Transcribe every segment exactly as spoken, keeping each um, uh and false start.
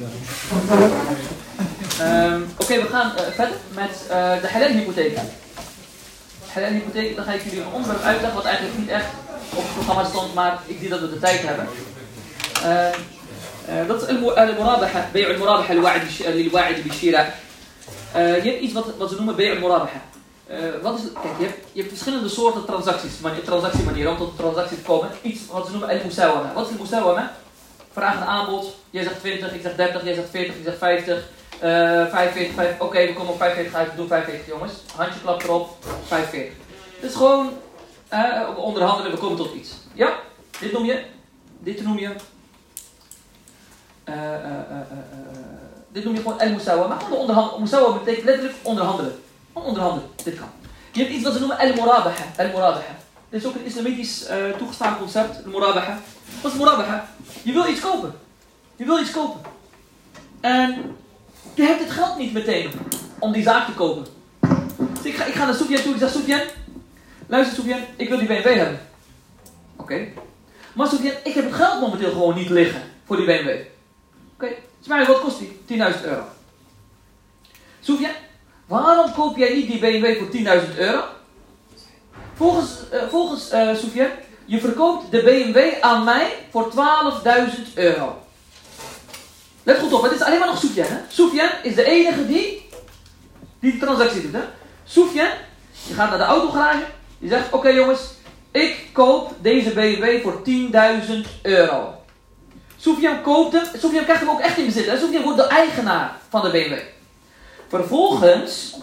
Um, Oké, okay, we gaan uh, verder met uh, de halal-hypotheek. Halal-hypotheek, dan ga ik jullie een onderwerp uitleggen wat eigenlijk niet echt op het programma stond, maar ik zie dat we de tijd hebben. Uh, uh, dat is al-murabaha, bay' al-murabaha lil-wa'id bi-shira. Je hebt iets wat, wat ze noemen bay' al-murabaha. Uh, wat is, kijk, je hebt, je hebt verschillende soorten transacties, transactiemanieren om tot een transactie te komen. Iets wat ze noemen al-musawama. Wat is al-musawama? Vraag en aanbod. Jij zegt twintig, ik zeg dertig, jij zegt veertig, ik zeg vijftig. Uh, vijfenveertig, vijf, oké, okay, we komen op vijfenveertig uit, we doen vijfenveertig jongens. Handje klap erop, vijfenveertig. Het is gewoon uh, onderhandelen, we komen tot iets. Ja, dit noem je, dit noem je, uh, uh, uh, uh, uh, dit noem je gewoon al-musawa. Maar gewoon onderhandelen, musawa betekent letterlijk onderhandelen. Gewoon onderhandelen, dit kan. Je hebt iets wat ze noemen al-murabaha. Al-murabaha. Dit is ook een islamitisch uh, toegestaan concept, al-murabaha. Wat is murabaha? Je wil iets kopen. Je wil iets kopen. En je hebt het geld niet meteen om die zaak te kopen. Dus ik ga, ik ga naar Sufyan toe. Ik zeg, Sufyan, luister Sufyan, ik wil die B M W hebben. Oké. Okay. Maar Sufyan, ik heb het geld momenteel gewoon niet liggen voor die B M W. Oké. Okay. Dus wat kost die? tienduizend euro. Sufyan, waarom koop jij niet die B M W voor tienduizend euro? Volgens, uh, volgens uh, Sufyan, je verkoopt de B M W aan mij voor twaalfduizend euro. Let goed op, het is alleen maar nog Sufyan. Hè? Sufyan is de enige die die de transactie doet. Hè? Sufyan, je gaat naar de autogarage. Je zegt, oké okay, jongens, ik koop deze B M W voor tienduizend euro. Sufyan koopt hem. Sufyan krijgt hem ook echt in bezit. Hè? Sufyan wordt de eigenaar van de B M W. Vervolgens,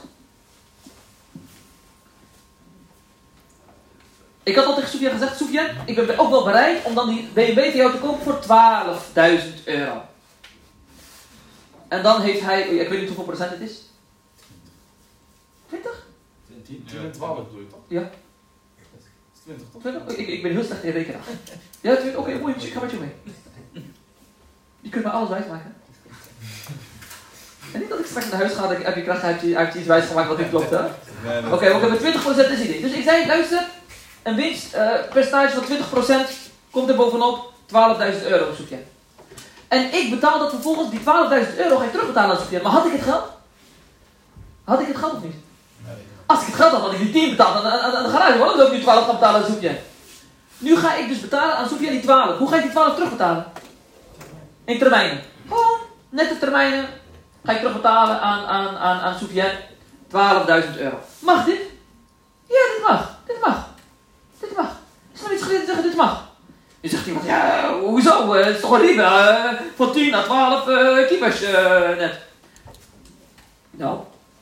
ik had al tegen Sufyan gezegd, Sufyan, ik ben ook wel bereid om dan die B M W voor jou te kopen voor twaalfduizend euro. En dan heeft hij, ik weet niet hoeveel procent het is. twintig? tien en twaalf bedoel je toch? Ja. twintig toch? twintig? Ik, ik ben heel slecht in rekenen. Ja, twintig. Oké, mooi, ik ga met je mee. Je kunt mij alles wijsmaken. En niet dat ik straks naar huis ga, dat ik heb je kracht uit je, uit je iets wijsgemaakt wat niet klopt, hè? Oké, okay, oké, met twintig procent is het idee. Dus ik zei, luister, een winstpercentage uh, van twintig procent komt er bovenop twaalfduizend euro, zoek je. En ik betaal dat vervolgens, die twaalfduizend euro ga ik terugbetalen aan Sufyan. Maar had ik het geld? Had ik het geld of niet? Nee. Als ik het geld had, had ik die tien betaald aan, aan, aan de garage. Waarom zou ik nu twaalf gaan betalen aan Sufyan? Nu ga ik dus betalen aan Sufyan die twaalf. Hoe ga ik die twaalf terugbetalen? In termijnen. Gewoon nette termijnen ga ik terugbetalen aan, aan, aan, aan Sufyan. twaalfduizend euro. Mag dit? Ja, dit mag. Dit mag. Dit mag. Ik zal iets geleerd zeggen, dit mag. Je zegt iemand, ja, hoezo? Het is toch wel liever? Uh, van tien naar twaalf uh, kiepers uh, net. Nou.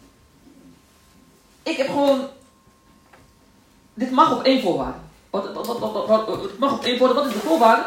Ik heb gewoon... Dit mag op één voorwaarde. Wat, wat, wat, wat, wat, het mag op één voorwaarde. Wat is de voorwaarde?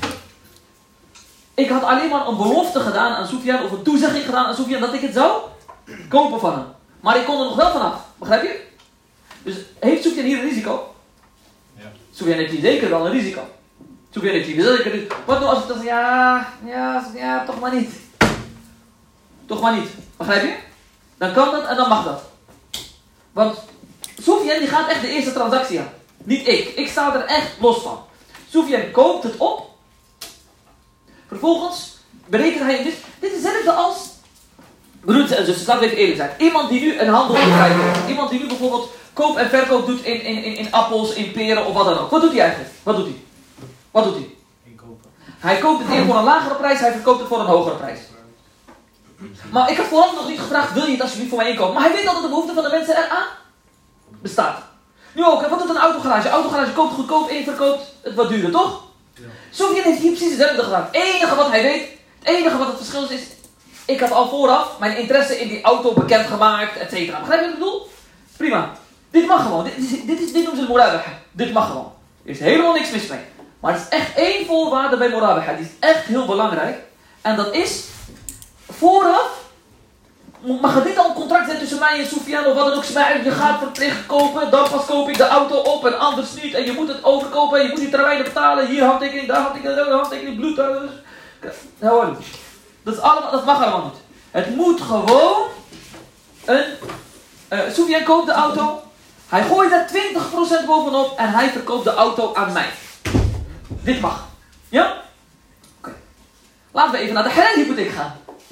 Ik had alleen maar een belofte gedaan aan Sufyan, of een toezegging gedaan aan Sufyan, dat ik het zou kopen van hem. Maar ik kon er nog wel vanaf. Begrijp je? Dus heeft Sufyan hier een risico? Ja. Sufyan heeft hier zeker wel een risico. Sufyan heeft hier zeker een risico. Wat nou als ik dan zeg, ja, ja, ja, toch maar niet. Toch maar niet. Begrijp je? Dan kan dat en dan mag dat. Want Sufyan die gaat echt de eerste transactie aan. Niet ik. Ik sta er echt los van. Sufyan koopt het op. Vervolgens berekent hij dit. Dit is hetzelfde als... Broeders en zusters, laten we even eerlijk zijn. Iemand die nu een handelsbedrijf heeft. Iemand die nu bijvoorbeeld koop en verkoop doet in, in, in, in appels, in peren of wat dan ook. Wat doet hij eigenlijk? Wat doet hij? Wat doet hij? Inkopen. Hij koopt het in voor een lagere prijs, hij verkoopt het voor een hogere prijs. Maar ik had vooral nog niet gevraagd, wil je het alsjeblieft voor mij inkopen? Maar hij weet al dat de behoefte van de mensen eraan bestaat. Nu ook, wat doet een autogarage? Een autogarage koopt goedkoop en verkoopt het wat duurder, toch? Ja. Sufyan heeft hier precies hetzelfde gedaan. Het enige wat hij weet, het enige wat het verschil is, is... Ik had al vooraf mijn interesse in die auto bekendgemaakt, et cetera. Begrijp je wat ik bedoel? Prima. Dit mag gewoon. Dit, dit, dit, is, dit noemen ze murabaha. Dit mag gewoon. Er is helemaal niks mis mee. Maar er is echt één voorwaarde bij murabaha. Die is echt heel belangrijk. En dat is... Vooraf... Mag het niet al een contract zijn tussen mij en Sufyan of wat dan ook. Je gaat verplicht kopen, dan pas koop ik de auto op en anders niet. En je moet het overkopen en je moet die termijnen betalen. Hier handtekening, daar handtekening, daar handtekening, bloed. Nou, dat, is allemaal, dat mag allemaal niet. Het moet gewoon... Een, uh, Sufyan koopt de auto. Hij gooit daar twintig procent bovenop en hij verkoopt de auto aan mij. Dit mag. Ja? Oké. Okay. Laten we even naar de halal-hypotheek gaan.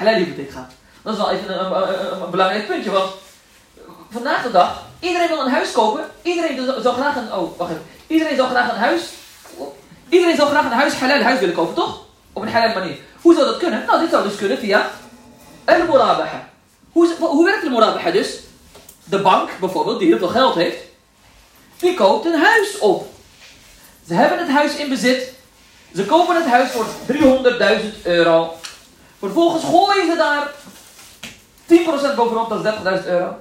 halal hypotheek gaat. Dat is wel even een, een, een, een belangrijk puntje, want vandaag de dag, iedereen wil een huis kopen, iedereen zou graag een, oh, wacht even, iedereen zou graag een huis, iedereen zou graag een huis, halal huis willen kopen, toch? Op een halal manier. Hoe zou dat kunnen? Nou, dit zou dus kunnen via al-murabaha. Hoe, hoe werkt al-murabaha dus? De bank bijvoorbeeld, die heel veel geld heeft, die koopt een huis op. Ze hebben het huis in bezit. Ze kopen het huis voor driehonderdduizend euro. Vervolgens gooien ze daar tien procent bovenop, dat is dertigduizend euro.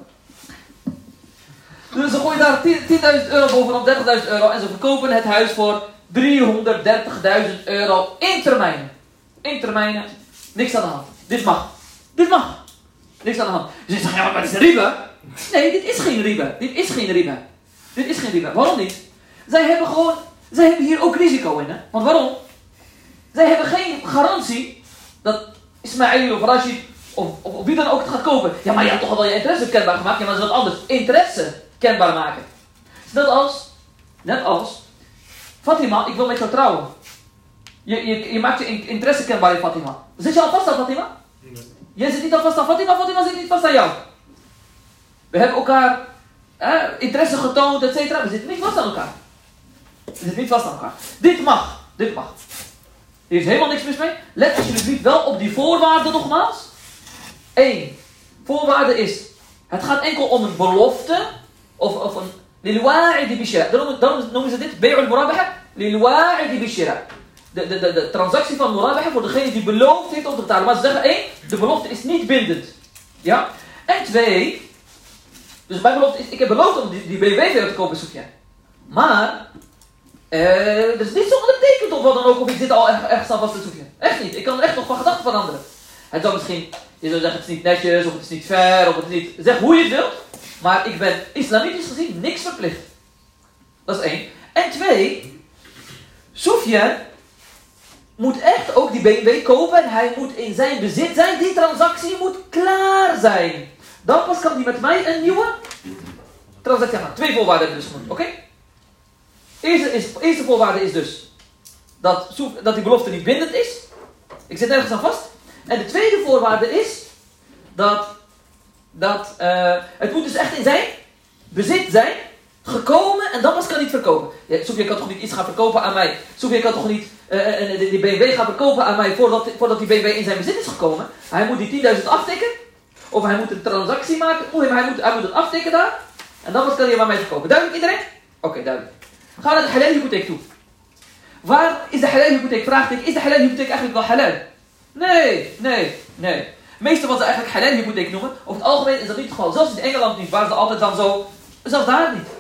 Dus ze gooien daar tienduizend euro bovenop, dertigduizend euro. En ze verkopen het huis voor driehonderddertigduizend euro in termijnen. In termijnen. Niks aan de hand. Dit mag. Dit mag. Niks aan de hand. Dus je zegt, ja, maar dit is riba. Nee, dit is geen riba. Dit is geen riba. Dit is geen riba. Waarom niet? Zij hebben gewoon, zij hebben hier ook risico in. Hè? Want waarom? Zij hebben geen garantie dat Ismail of Rashid of, of, of wie dan ook het gaat kopen. Ja, maar je hebt toch al wel je interesse kenbaar gemaakt. Ja, maar dat is wat anders. Interesse kenbaar maken. Net als, net als, Fatima, ik wil met jou trouwen. Je, je, je maakt je interesse kenbaar in Fatima. Zit je al vast aan Fatima? Nee. Jij zit niet al vast aan Fatima, Fatima zit niet vast aan jou. We hebben elkaar eh, interesse getoond, et cetera. We zitten niet vast aan elkaar. We zitten niet vast aan elkaar. Dit mag. Dit mag. Er is helemaal niks mis mee. Let alsjeblieft wel op die voorwaarden nogmaals. Eén. Voorwaarde is, het gaat enkel om een belofte. Of, of een lilwa'idi bishira. Daarom, daarom noemen ze dit bay'ul murabaha. Lilwa'idi bishira. De, de, de, de transactie van murabaha voor degene die beloofd heeft om te betalen. Maar ze zeggen één, de belofte is niet bindend. Ja? En twee, dus mijn belofte is, ik heb beloofd om die, die B W weer te kopen, Sufyan. Maar, uh, dat is niet zo ondertekend of wat dan ook, of ik zit al echt, echt vast te Sufyan. Echt niet, ik kan er echt nog van gedachten veranderen. Het zou misschien, je zou zeggen het is niet netjes, of het is niet fair, of het is niet, zeg hoe je het wilt. Maar ik ben islamitisch gezien niks verplicht. Dat is één. En twee, Sufyan moet echt ook die B M W kopen en hij moet in zijn bezit zijn. Die transactie moet klaar zijn. Dan pas kan hij met mij een nieuwe transactie gaan. Twee voorwaarden hebben we dus genoemd, oké? Okay? Eerste, is, eerste voorwaarde is dus dat, dat die belofte niet bindend is. Ik zit nergens aan vast. En de tweede voorwaarde is dat, dat uh, het moet dus echt in zijn bezit zijn. Gekomen en dan pas kan hij het verkopen. Ja, Sofia kan toch niet iets gaan verkopen aan mij? Sofia kan toch niet uh, die B M W gaan verkopen aan mij voordat, voordat die B M W in zijn bezit is gekomen? Hij moet die tienduizend aftikken. Of hij moet een transactie maken. Of hij moet, hij moet het aftikken daar. En dan pas kan hij hem aan mij verkopen. Duidelijk iedereen? Oké, okay, duidelijk. Gaan we naar de halal hypotheek toe. Waar is de halal hypotheek? Vraagteken. Is de halal hypotheek eigenlijk wel halal? Nee, nee, nee. Meestal wat ze eigenlijk halal hypotheek noemen. Over het algemeen is dat niet het geval. Zelfs in Engeland niet. Waar ze altijd dan zo. Zelfs daar niet.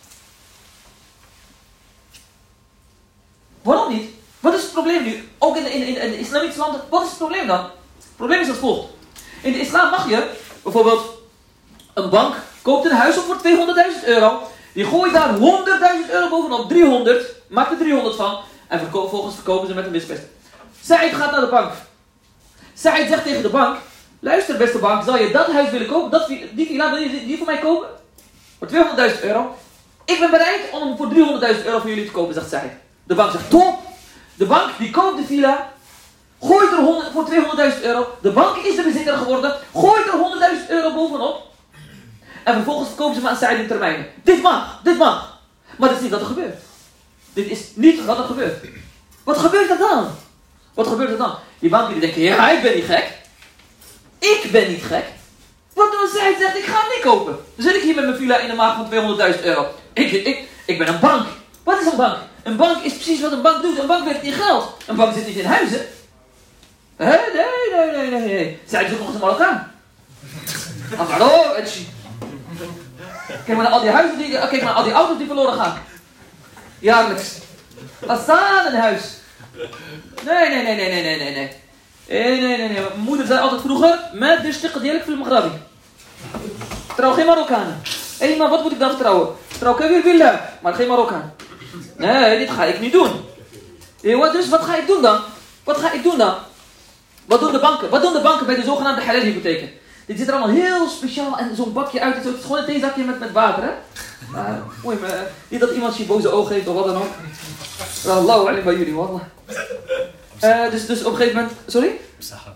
Waarom niet? Wat is het probleem nu? Ook in de, in, in, in de islamitische landen. Wat is het probleem dan? Het probleem is als volgt. In de islam mag je bijvoorbeeld een bank koopt een huis op voor tweehonderdduizend euro. Die gooit daar honderdduizend euro bovenop. driehonderd. Maakt er driehonderd van. En vervolgens verkopen ze met een winstpest. Saïd gaat naar de bank. Saïd zegt tegen de bank. Luister beste bank. Zal je dat huis willen kopen? Dat, die villa wil je die voor mij kopen? Voor tweehonderdduizend euro. Ik ben bereid om hem voor driehonderdduizend euro voor jullie te kopen, zegt Saïd. De bank zegt top. De bank die koopt de villa. Gooit er honderd voor tweehonderdduizend euro. De bank is de bezitter geworden. Gooit er honderdduizend euro bovenop. En vervolgens verkopen ze hem aan Saïd in termijnen. Dit mag, dit mag. Maar dat is niet wat er gebeurt. Dit is niet wat er gebeurt. Wat gebeurt er dan? Wat gebeurt er dan? Die banken die denken, ja, ik ben niet gek. Ik ben niet gek. Wat doen Saïd zegt, ik ga hem niet kopen. Dan zit ik hier met mijn villa in de maag van tweehonderdduizend euro. Ik, ik, ik ben een bank. Wat is een bank? Een bank is precies wat een bank doet. Een bank werkt in geld. Een bank zit niet in huizen. Nee, nee, nee, nee, nee. Zij zoeken nog eens Marokkaan. Hallo, kijk maar naar al die huizen die, kijk maar naar al die auto's die verloren gaan. Jaarlijks. Laat staan een huis. Nee, nee, nee, nee, nee, nee, nee, nee. Nee, nee, nee, nee. Mijn moeder zei altijd vroeger, met de stikke dierlijk voor Maghrabi. Trouw geen Marokkanen. Hé, hey, maar wat moet ik dan trouwen? Trouw Kevin Villa, maar geen Marokkaan. Nee, dit ga ik niet doen. Ja, dus wat ga ik doen dan? Wat ga ik doen dan? Wat doen de banken? Wat doen de banken bij de zogenaamde halal hypotheken? Dit ziet er allemaal heel speciaal en zo'n bakje uit. Het is gewoon een theezakje met, met water, hè? Uh, mooi, maar uh, niet dat iemand je boze ogen heeft of wat dan ook. Wallahu alim bij jullie, wallah. Uh, dus, dus op een gegeven moment... Sorry?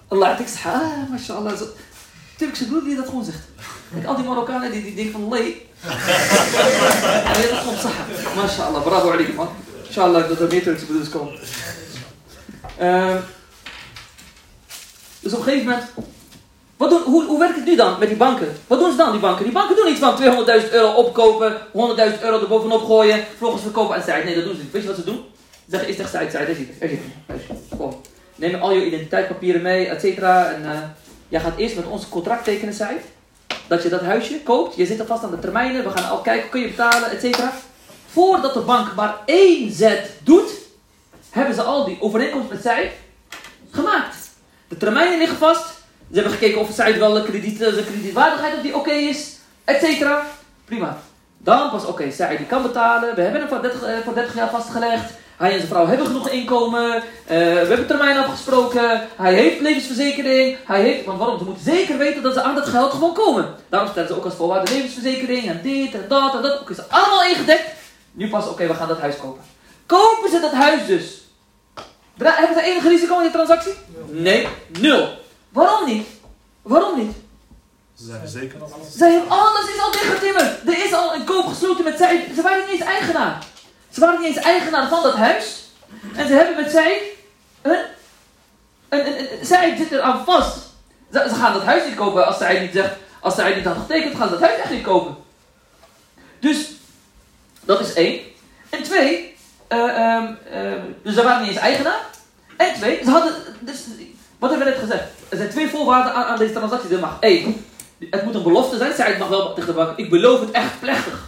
Allah het ik zeg, ah, mashallah. Zo. Turkse broer die dat gewoon zegt. Kijk, al die Marokkanen die, die denken van nee. En dat is gewoon saha. Mashallah, bravo alaikum man. Inshallah dat er meer Turkse broeders komen. Uh, dus op een gegeven moment, wat doen, hoe, hoe werkt het nu dan met die banken? Wat doen ze dan, die banken? Die banken doen iets van tweehonderdduizend euro opkopen, honderdduizend euro er bovenop gooien, vervolgens verkopen aan Said. Nee, dat doen ze niet. Weet je wat ze doen? Ze zeggen eerst tegen Said, Said, daar zit het, daar zit het. Kom. Neem al je identiteitspapieren mee, et cetera. En uh, jij gaat eerst met ons contract tekenen, Said. Dat je dat huisje koopt. Je zit al vast aan de termijnen. We gaan al kijken, kun je betalen, et cetera. Voordat de bank maar één zet doet, hebben ze al die overeenkomst met Said gemaakt. De termijnen liggen vast. Ze hebben gekeken of Said wel de, krediet, de kredietwaardigheid of die oké okay is, et cetera. Prima. Dan pas oké, okay, Said die kan betalen. We hebben hem voor dertig, uh, voor dertig jaar vastgelegd. Hij en zijn vrouw hebben genoeg inkomen. Uh, we hebben termijn afgesproken. Hij heeft levensverzekering. Hij heeft, want waarom? Ze moeten zeker weten dat ze aan dat geld gewoon komen. Daarom stellen ze ook als voorwaarde levensverzekering en dit en dat en dat. Oké, is allemaal ingedekt. Nu pas, oké, okay, we gaan dat huis kopen. Kopen ze dat huis dus? Dra- hebben ze enig risico in die transactie? Nee, nul. Waarom niet? Waarom niet? Ze zijn verzekerd dat alles. Zij hebben alles is al dichtgetimmerd. Er is al een koop gesloten met zij. Ze waren niet eens eigenaar. Ze waren niet eens eigenaar van dat huis. En ze hebben met zij... Een, een, een, een, zij zit er aan vast. Ze, ze gaan dat huis niet kopen als zij niet zegt... Als zij niet had getekend, gaan ze dat huis echt niet kopen. Dus, dat is één. En twee... Uh, um, uh, dus ze waren niet eens eigenaar. En twee, ze hadden... Dus, wat hebben we net gezegd? Er zijn twee voorwaarden aan, aan deze transactie. Er mag één. Het moet een belofte zijn. Zij mag wel tegen de bank. Ik beloof het echt plechtig.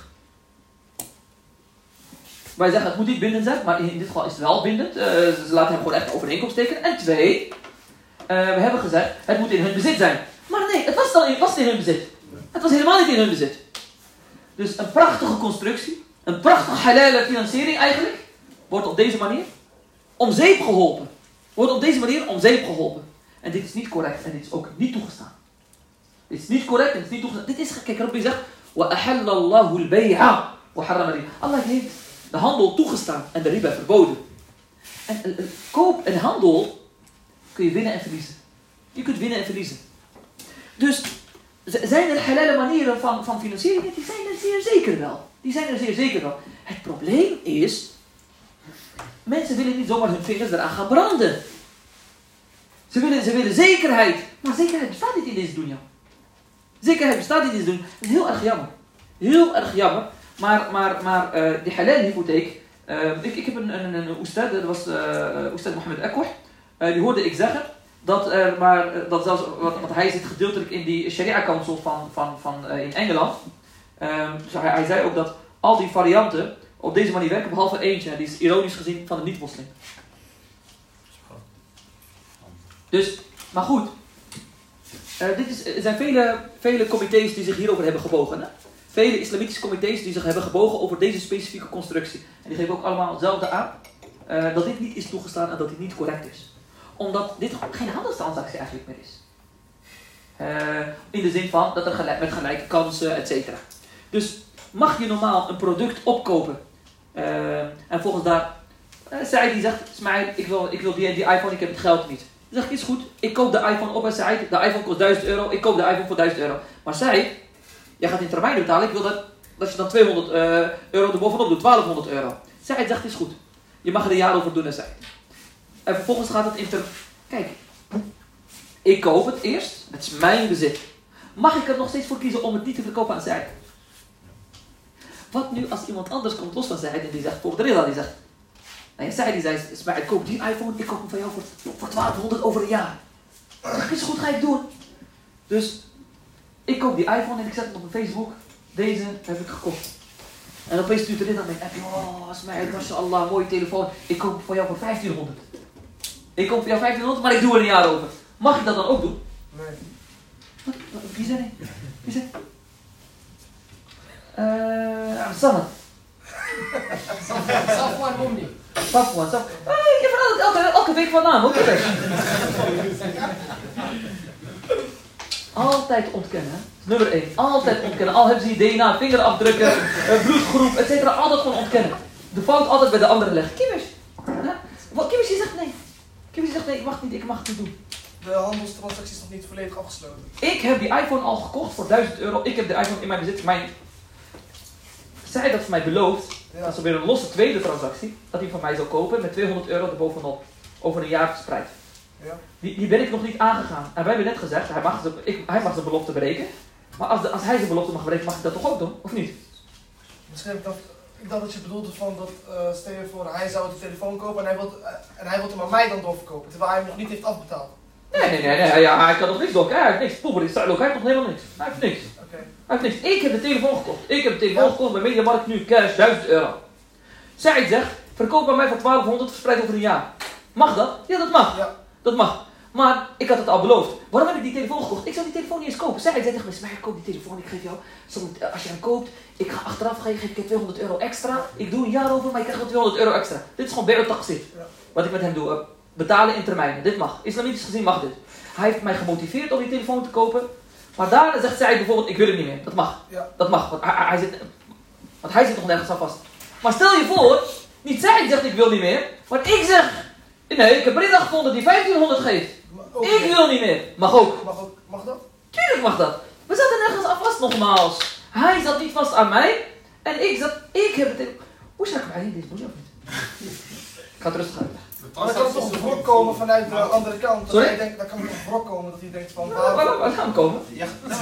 Wij zeggen het moet niet bindend zijn, maar in dit geval is het wel bindend. Uh, ze laten hem gewoon echt een overeenkomst tekenen. En twee, uh, we hebben gezegd, het moet in hun bezit zijn. Maar nee, het was, dan in, was in hun bezit. Het was helemaal niet in hun bezit. Dus een prachtige constructie, een prachtige halale financiering eigenlijk, wordt op deze manier om zeep geholpen. Wordt op deze manier om zeep geholpen. En dit is niet correct en dit is ook niet toegestaan. Dit is niet correct en dit is niet toegestaan. Dit is, kijk, Rabbi zegt, وَأَحَلَّ اللَّهُ الْبَيْعَ وَحَرَّمَ الرِّبَا. Allah heeft de handel toegestaan en de riba verboden. En uh, uh, koop en handel kun je winnen en verliezen. Je kunt winnen en verliezen. Dus zijn er halale manieren van, van financiering? Die zijn er zeer zeker wel. Die zijn er zeer zeker wel. Het probleem is, mensen willen niet zomaar hun vingers eraan gaan branden. Ze willen, ze willen zekerheid. Maar zekerheid bestaat niet in deze dunya. Zekerheid bestaat niet in deze dunya. Dat is heel erg jammer. Heel erg jammer. Maar, maar, maar uh, die halal hypotheek. Uh, ik, ik heb een, een, een oestad, dat was uh, oestad Mohammed Akkoh. Uh, die hoorde ik zeggen dat, uh, maar, uh, dat zelfs, want, want hij zit gedeeltelijk in die Sharia Council van, van, van, uh, in Engeland. Uh, dus hij, hij zei ook dat al die varianten op deze manier werken, behalve eentje, die is ironisch gezien van de niet-moslim. Dus, maar goed. Uh, dit is, er zijn vele, vele comité's die zich hierover hebben gebogen. Hè? Vele islamitische comité's die zich hebben gebogen over deze specifieke constructie. En die geven ook allemaal hetzelfde aan. Uh, dat dit niet is toegestaan en dat dit niet correct is. Omdat dit geen handelstransactie eigenlijk meer is. Uh, in de zin van dat er gelijk, met gelijke kansen, et cetera. Dus mag je normaal een product opkopen. Uh, en volgens daar... Uh, Said die zegt, Smail, ik wil, ik wil die, die iPhone, ik heb het geld niet. Dan zeg ik, is goed, ik koop de iPhone op en Said, de iPhone kost duizend euro, ik koop de iPhone voor duizend euro. Maar Said, jij gaat in termijn betalen, ik wil dat, dat je dan tweehonderd uh, euro erbovenop doet, twaalfhonderd euro. Said zegt, is goed, je mag er een jaar over doen en Said. En vervolgens gaat het in ter... Kijk, ik koop het eerst, het is mijn bezit. Mag ik er nog steeds voor kiezen om het niet te verkopen aan Said? Wat nu als iemand anders komt los van Said en die zegt, bijvoorbeeld Rilla, die zegt... Nee, Said die zei, maar ik koop die iPhone, ik koop hem van jou voor, voor twaalfhonderd over een jaar. Dat is goed, ga ik doen. Dus, ik koop die iPhone en ik zet hem op mijn Facebook. Deze heb ik gekocht. En opeens stuurt Rilla aan mij, oh, Smail, mashallah, mooie telefoon. Ik koop hem van jou voor vijftienhonderd. Ik koop voor jou vijftienhonderd, maar ik doe er een jaar over. Mag ik dat dan ook doen? Nee. Wat? Wie zei nee? Wie zei? Eh, Samad. Safwan Omni. Safwan, Safwan. Ah, je verandert elke, elke week van naam, ook weer. Altijd ontkennen, hè? Nummer één. Altijd ontkennen. Al hebben ze je D N A, vingerafdrukken, uh, bloedgroep, et cetera. Altijd gewoon ontkennen. De fout altijd bij de andere leggen. Kimmers. Huh? Kimmers, je zegt nee. Kimmers zegt nee, ik mag het niet, ik mag het niet doen. de handelstransactie is nog niet volledig afgesloten. Ik heb die iPhone al gekocht voor duizend euro. Ik heb de iPhone in mijn bezit. Mijn... Zij dat voor mij beloofd, Ja. dat is weer een losse tweede transactie, dat hij van mij zou kopen met tweehonderd euro erbovenop. Over een jaar verspreid. Ja. Die, die ben ik nog niet aangegaan. En wij hebben net gezegd, hij mag, de, ik, hij mag de belofte breken. Maar als, de, als hij zijn belofte mag breken, mag ik dat toch ook doen? Of niet? Misschien heb ik dat, ik dacht dat je bedoelde van dat, uh, stel je voor, hij zou de telefoon kopen en hij wil, uh, en hij wil hem aan mij dan doorverkopen, terwijl hij hem nog niet heeft afbetaald. Nee, nee, nee, nee ja, hij kan nog niks doen. Hij heeft niks. Poeper is duidelijk, hij heeft nog helemaal niks. Hij heeft niks. Okay. Hij heeft niks. Ik heb de telefoon gekocht. Ik heb de telefoon ja. gekocht bij Mediamarkt nu cash, duizend euro. Zij zegt, verkoop bij mij voor twaalfhonderd verspreid over een jaar. Mag dat? Ja, dat mag. Ja. Dat mag. Maar ik had het al beloofd. Waarom heb ik die telefoon gekocht? Ik zou die telefoon niet eens kopen. Zij zei tegen me, maar ik koop die telefoon, ik geef jou, als je hem koopt, ik ga achteraf ga je, geef ik je tweehonderd euro extra. Ik doe een jaar over, maar je krijgt wel tweehonderd euro extra. Dit is gewoon bij taxi. Ja. Wat ik met hem doe. Betalen in termijnen. Dit mag. Islamitisch gezien mag dit. Hij heeft mij gemotiveerd om die telefoon te kopen. Maar daarna zegt zij bijvoorbeeld, ik wil hem niet meer. Dat mag. Ja. Dat mag. Want hij, hij, zit, want hij zit nog nergens aan vast. Maar stel je voor, niet zij zegt ik wil niet meer. Maar ik zeg, nee, ik heb Brida gevonden die vijftienhonderd geeft. Okay. Ik wil niet meer. Mag ook. Mag ook. Mag dat? Tuurlijk mag dat. We zaten nergens aan vast nogmaals. Hij zat niet vast aan mij. En ik zat, ik heb het... Hoe zou ik hem eigenlijk deze boel of niet? Ik ga het rustig uitleggen. Maar dan kan het toch een wrok komen vanuit de andere kant. Dat hij denkt, dan kan er een wrok komen dat hij denkt van... Waar, waar, waar gaan we komen? Ja.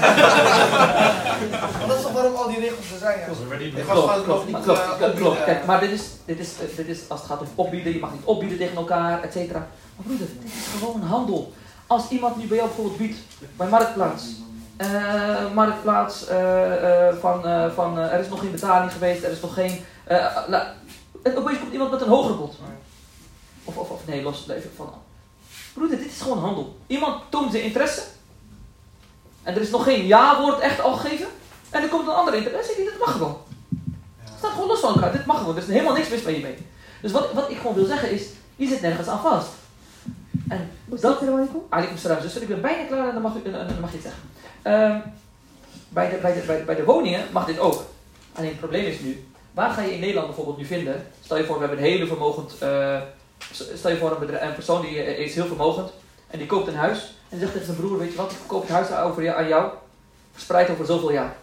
Maar dat is toch waarom al die regels er zijn. Ja. Klopt, klopt, niet, klopt, uh, klopt, klopt. Kijk, maar dit is, dit, is, dit is als het gaat om opbieden, je mag niet opbieden tegen elkaar, et cetera. Maar broeder, dit is gewoon handel. Als iemand nu bij jou bijvoorbeeld biedt, bij Marktplaats. Uh, Marktplaats uh, uh, van, uh, van uh, er is nog geen betaling geweest, er is nog geen... Uh, la, en opeens komt iemand met een hoger bod. Of, of, of nee, los het even van. Broeder, dit is gewoon handel. Iemand toont zijn interesse. En er is nog geen ja-woord echt al gegeven. En er komt een andere interesse die dit mag gewoon. Het staat gewoon los van elkaar. Dit mag gewoon. Er is helemaal niks mis bij je mee. Dus wat, wat ik gewoon wil zeggen is, je zit nergens aan vast. En dat... Alaikum salam, zuster. Ik ben bijna klaar en dan mag, u, dan mag je het zeggen. Um, bij, de, bij, de, bij, de, bij de woningen mag dit ook. Alleen het probleem is nu, waar ga je in Nederland bijvoorbeeld nu vinden? Stel je voor, we hebben een hele vermogend... Uh, Stel je voor een, bedrijf, een persoon die is heel vermogend en die koopt een huis en zegt tegen zijn broer, weet je wat, ik verkoop het huis over jou, aan jou, verspreid over zoveel jaar.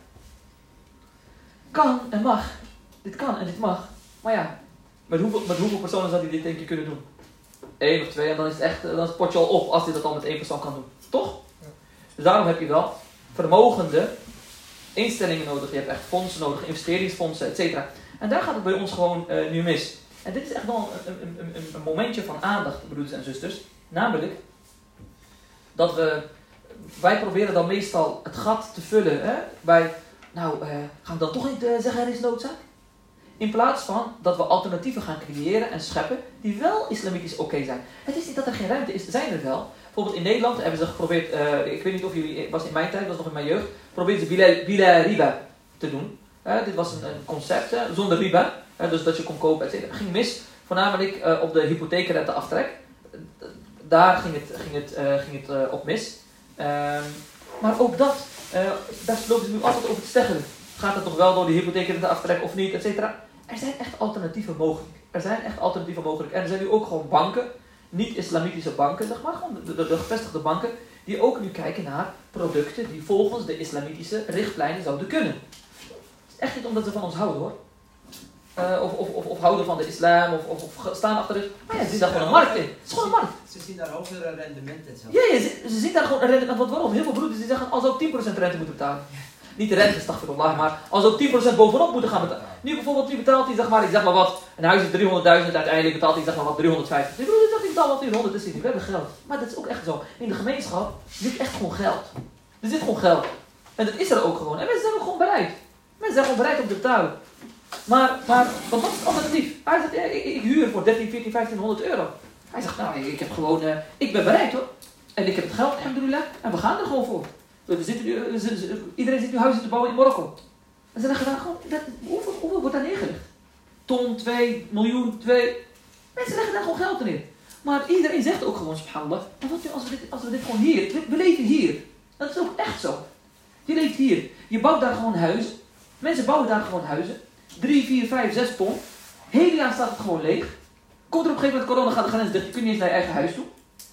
Kan en mag. Dit kan en dit mag. Maar ja, met hoeveel, met hoeveel personen zou hij dit denk je kunnen doen? Eén of twee en dan is het echt, dan is het potje al op als hij dat al met één persoon kan doen. Toch? Ja. Dus daarom heb je wel vermogende instellingen nodig. Je hebt echt fondsen nodig, investeringsfondsen, et cetera. En daar gaat het bij ons gewoon uh, nu mis. En dit is echt wel een, een, een, een momentje van aandacht, broeders en zusters. Namelijk, dat we, wij proberen dan meestal het gat te vullen hè, bij, nou, uh, gaan we dan toch niet uh, zeggen er is noodzaak? In plaats van dat we alternatieven gaan creëren en scheppen die wel islamitisch oké okay zijn. Het is niet dat er geen ruimte is, zijn er wel. Bijvoorbeeld in Nederland hebben ze geprobeerd, uh, ik weet niet of jullie, was in mijn tijd, was nog in mijn jeugd, probeerden ze bila, bila riba te doen. Uh, dit was een, een concept, hè, zonder riba. Uh, dus dat je kon kopen, et cetera. Het ging mis, voornamelijk uh, op de hypotheekrenteaftrek. Uh, daar ging het, ging het, uh, ging het uh, op mis. Uh, maar ook dat, uh, daar lopen ze nu altijd over te steggelen. Gaat het nog wel door de hypotheekrenteaftrek of niet, et cetera. Er zijn echt alternatieven mogelijk. Er zijn echt alternatieven mogelijk. En er zijn nu ook gewoon banken, niet-islamitische banken, zeg maar, gewoon de, de, de gevestigde banken, die ook nu kijken naar producten die volgens de islamitische richtlijnen zouden kunnen. Het is echt niet omdat ze van ons houden hoor. Uh, of, of, of, of houden van de islam, of, of, of staan achter het. Maar ja, ze zien daar gewoon een markt in. Het is gewoon een markt. Ze zien daar hogere rendementen. Ja, ja ze, ze zien daar gewoon een rendement. Want waarom? Heel veel broeders die zeggen, als ze ook tien procent rente moeten betalen. Niet de rente, stagfirullah, maar als ze ook tien procent bovenop moeten gaan betalen. Nu bijvoorbeeld, nu betaalt hij, zeg maar, ik zeg maar wat, een huis is driehonderdduizend, uiteindelijk betaalt hij, zeg maar wat, driehonderdvijftig. Die broeder zegt, ik betaal wat driehonderd, dat is niet, we hebben geld. Maar dat is ook echt zo. In de gemeenschap zit echt gewoon geld. Er zit gewoon geld. En dat is er ook gewoon. En mensen zijn ook gewoon bereid. Mensen zijn gewoon bereid om te betalen. Maar, maar wat is het alternatief? Hij zegt, ja, ik, ik huur voor dertien, veertien, vijftienhonderd euro. Hij zegt, nou, ik heb gewoon, uh, ik ben bereid hoor. En ik heb het geld, alhamdulillah, en we gaan er gewoon voor. We zitten nu, we zitten, iedereen zit nu huizen te bouwen in Marokko. En ze zeggen, nou, gewoon, dat, hoeveel, hoeveel wordt daar neergelegd? Ton, twee, miljoen, twee. Mensen leggen daar gewoon geld in. Maar iedereen zegt ook gewoon, subhanallah, maar wat nu als we dit, als we dit gewoon hier, we, we leven hier. Dat is ook echt zo. Je leeft hier. Je bouwt daar gewoon huizen. Mensen bouwen daar gewoon huizen. Drie, vier, vijf, zes ton. Hele jaar staat het gewoon leeg. Komt er op een gegeven moment corona, gaat de grens dicht. Je kunt niet eens naar je eigen huis toe.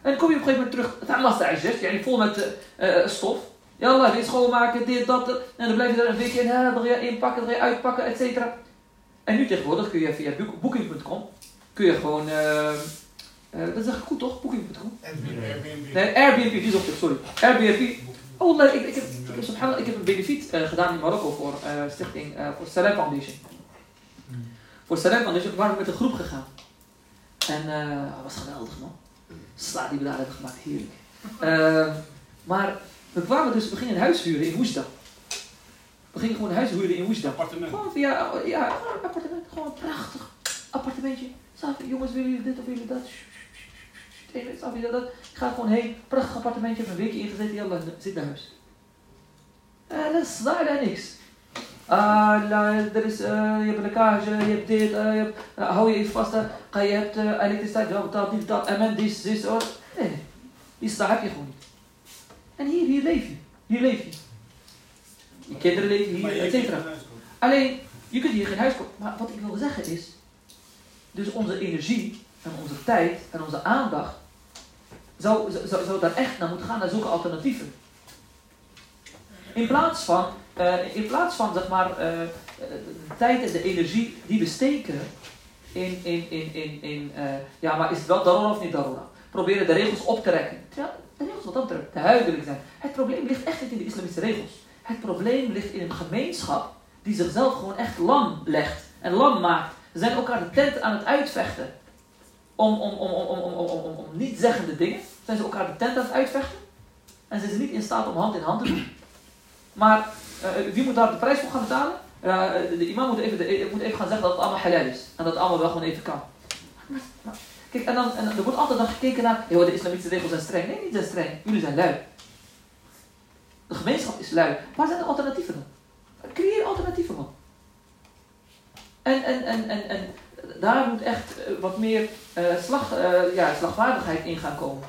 En dan kom je op een gegeven moment terug, het Allah zegt, ja, vol met uh, uh, stof. Ja, Allah, dit schoonmaken, dit, dat. En dan blijf je er een weekje in, dan ga je inpakken, dan ga je uitpakken, et cetera. En nu tegenwoordig kun je via booking punt com, kun je gewoon, uh, uh, dat zeg ik goed toch, booking punt com? Airbnb. Nee, Airbnb, die zocht ik, sorry. Airbnb. Oh, ik, ik, heb, ik, heb, ik heb een benefiet uh, gedaan in Marokko voor uh, stichting, uh, voor Salam Foundation. Hmm. Voor Salam Foundation waren we met een groep gegaan. En uh, dat was geweldig man. Sla die we daar hebben gemaakt, heerlijk. Uh, maar we kwamen dus, we gingen een huis huren in Woesda. We gingen gewoon een huis huren in Woesda. Appartement. Gewoon via, ja, gewoon een appartement, gewoon een prachtig appartementje. Zaten, jongens, willen jullie dit of willen jullie dat? Snap je dat? Ik ga gewoon heen, prachtig appartementje, heb een weekje ingezeten, ja, zit naar huis. Uh, dat is daar niks. Ah, uh, er is, uh, je hebt een lekkage, je hebt dit, uh, je hebt, uh, hou je even vast, uh, ga je hebt uh, elektriciteit, wel betaald, niet betaald, en men, dit, dit, oh. Nee, nee, die staat heb je gewoon niet. En hier, hier leef je, hier leef je. Je kinderen leven hier, et cetera. Alleen, je kunt hier geen huis kopen, maar wat ik wil zeggen is, dus onze energie, en onze tijd, en onze aandacht, zou, zou, zou daar echt naar moeten gaan, naar zulke alternatieven. In plaats van, uh, in plaats van zeg maar, uh, de tijd en de energie die we steken in, in, in, in, in uh, ja, maar is het wel darura of niet darura? Proberen de regels op te rekken. Ja, de regels wat dat betreft, te huidelijk zijn. Het probleem ligt echt niet in de islamitische regels. Het probleem ligt in een gemeenschap die zichzelf gewoon echt lam legt en lam maakt. Ze zijn elkaar de tent aan het uitvechten om, om, om, om, om, om, om, om, om niet-zeggende dingen. Zijn ze elkaar de tent aan het uitvechten en zijn ze niet in staat om hand in hand te doen. Maar uh, wie moet daar de prijs voor gaan betalen? Uh, de imam moet even, de, moet even gaan zeggen dat het allemaal halal is. En dat het allemaal wel gewoon even kan. Maar, maar, kijk, en dan, en er wordt altijd dan gekeken naar, joh, de islamitische regels zijn streng. Nee, niet zijn streng. Jullie zijn lui. De gemeenschap is lui. Waar zijn de alternatieven dan? Creëer alternatieven man. En, en, en, en, en daar moet echt uh, wat meer uh, slag, uh, ja, slagvaardigheid in gaan komen.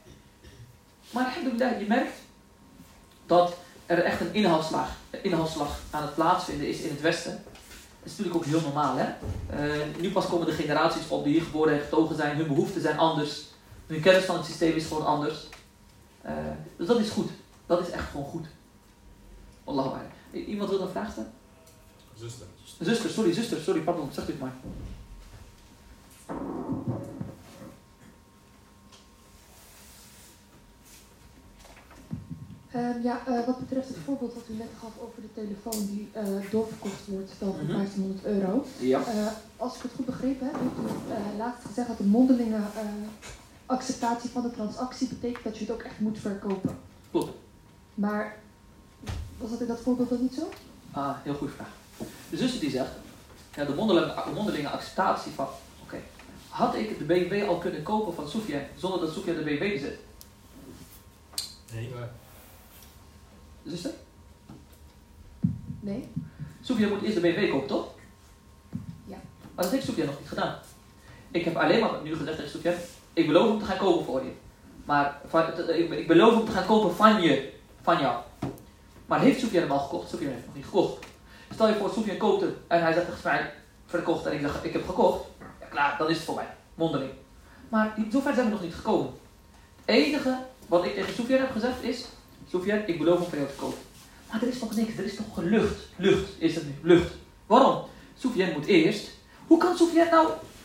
Maar alhamdulillah, je merkt dat er echt een inhaalslag, inhaalslag aan het plaatsvinden is in het Westen. Dat is natuurlijk ook heel normaal, hè? Uh, nu pas komen de generaties op die hier geboren en getogen zijn. Hun behoeften zijn anders. Hun kennis van het systeem is gewoon anders. Uh, dus dat is goed. Dat is echt gewoon goed. Allahu akbar. Iemand wil een vraag stellen? Zuster. Zuster, sorry, zuster, sorry, pardon, zegt u het maar. Uh, ja, uh, wat betreft het voorbeeld wat u net gaf over de telefoon die uh, doorverkocht wordt, stel voor vijftienhonderd euro. Ja. Uh, als ik het goed begrepen heb, heeft u uh, laatst gezegd dat de mondelinge uh, acceptatie van de transactie betekent dat je het ook echt moet verkopen. Klopt. Maar was dat in dat voorbeeld dan niet zo? Ah, heel goede vraag. De zuster die zegt, ja, de mondelinge, de mondelinge acceptatie van, oké, okay, had ik de B N B al kunnen kopen van Soufiane zonder dat Soufiane de B N B bezit? Nee. Zuster? Nee. Soufiane moet eerst de B N B kopen, toch? Ja. Maar dat heeft Soufiane nog niet gedaan. Ik heb alleen maar nu gezegd tegen Soufiane, ik beloof hem te gaan kopen voor je. Maar van, ik beloof hem te gaan kopen van je, van jou. Maar heeft Soufiane hem al gekocht? Soufiane heeft nog niet gekocht. Stel je voor, Soufiane koopt het en hij zegt tegen mij, verkocht en ik zeg, ik heb gekocht. Ja klaar, dan is het voor mij. Mondeling. Maar zover zijn we nog niet gekomen. Het enige wat ik tegen Soufiane heb gezegd is, Soufiane, ik beloof hem voor jou te kopen. Maar er is nog niks, er is nog lucht. Lucht is het nu, lucht. Waarom? Soufiane moet eerst. Hoe kan Soufiane nou...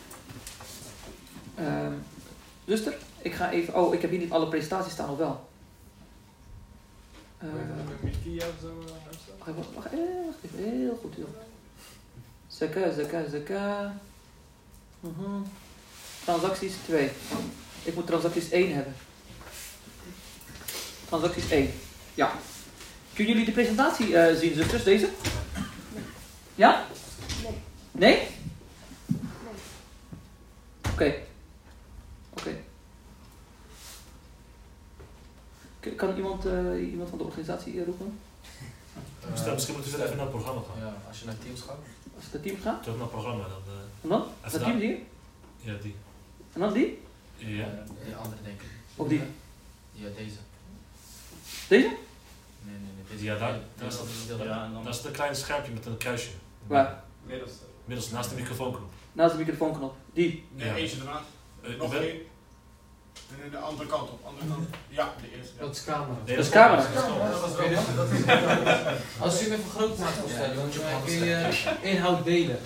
Uh, zuster, ik ga even... Oh, ik heb hier niet alle presentaties staan, of wel? Uh, Met Kia of zo uitstaan? wacht, wacht, eh, wacht even, heel goed. Heel. Zaka, zaka, zaka. Uh-huh. Transacties twee. Ik moet transacties één hebben. Transacties één. Ja. Kunnen jullie de presentatie uh, zien, zusters, deze? Nee. Ja? Nee. Nee? Nee. Oké. Okay. Oké. Okay. Kan iemand, uh, iemand van de organisatie uh, roepen? Uh, Stel, misschien moeten we even naar het programma gaan. Ja, als je naar Teams gaat. Als het naar Teams gaat? Terug naar het programma dan. Uh, En dan? Dat Teams hier? Ja, die. En dan die? Ja. Uh, die andere denk ik. Of die? Ja, deze. Deze? Nee, nee, nee. Deze. Ja, daar, daar is dat, ja, dat is een klein schermpje met een kruisje. Waar? Middelste. Middels naast de microfoonknop. Naast de microfoonknop. Die? Nee, Ja. eentje ernaast. Uh, Nog ben, één. Nee, de andere kant op. Andere kant. Ja, de eerste. Dat is camera. Dat is camera. Dat was wel. Als je hem even groot maakt wil stellen, want dan kun je inhoud delen.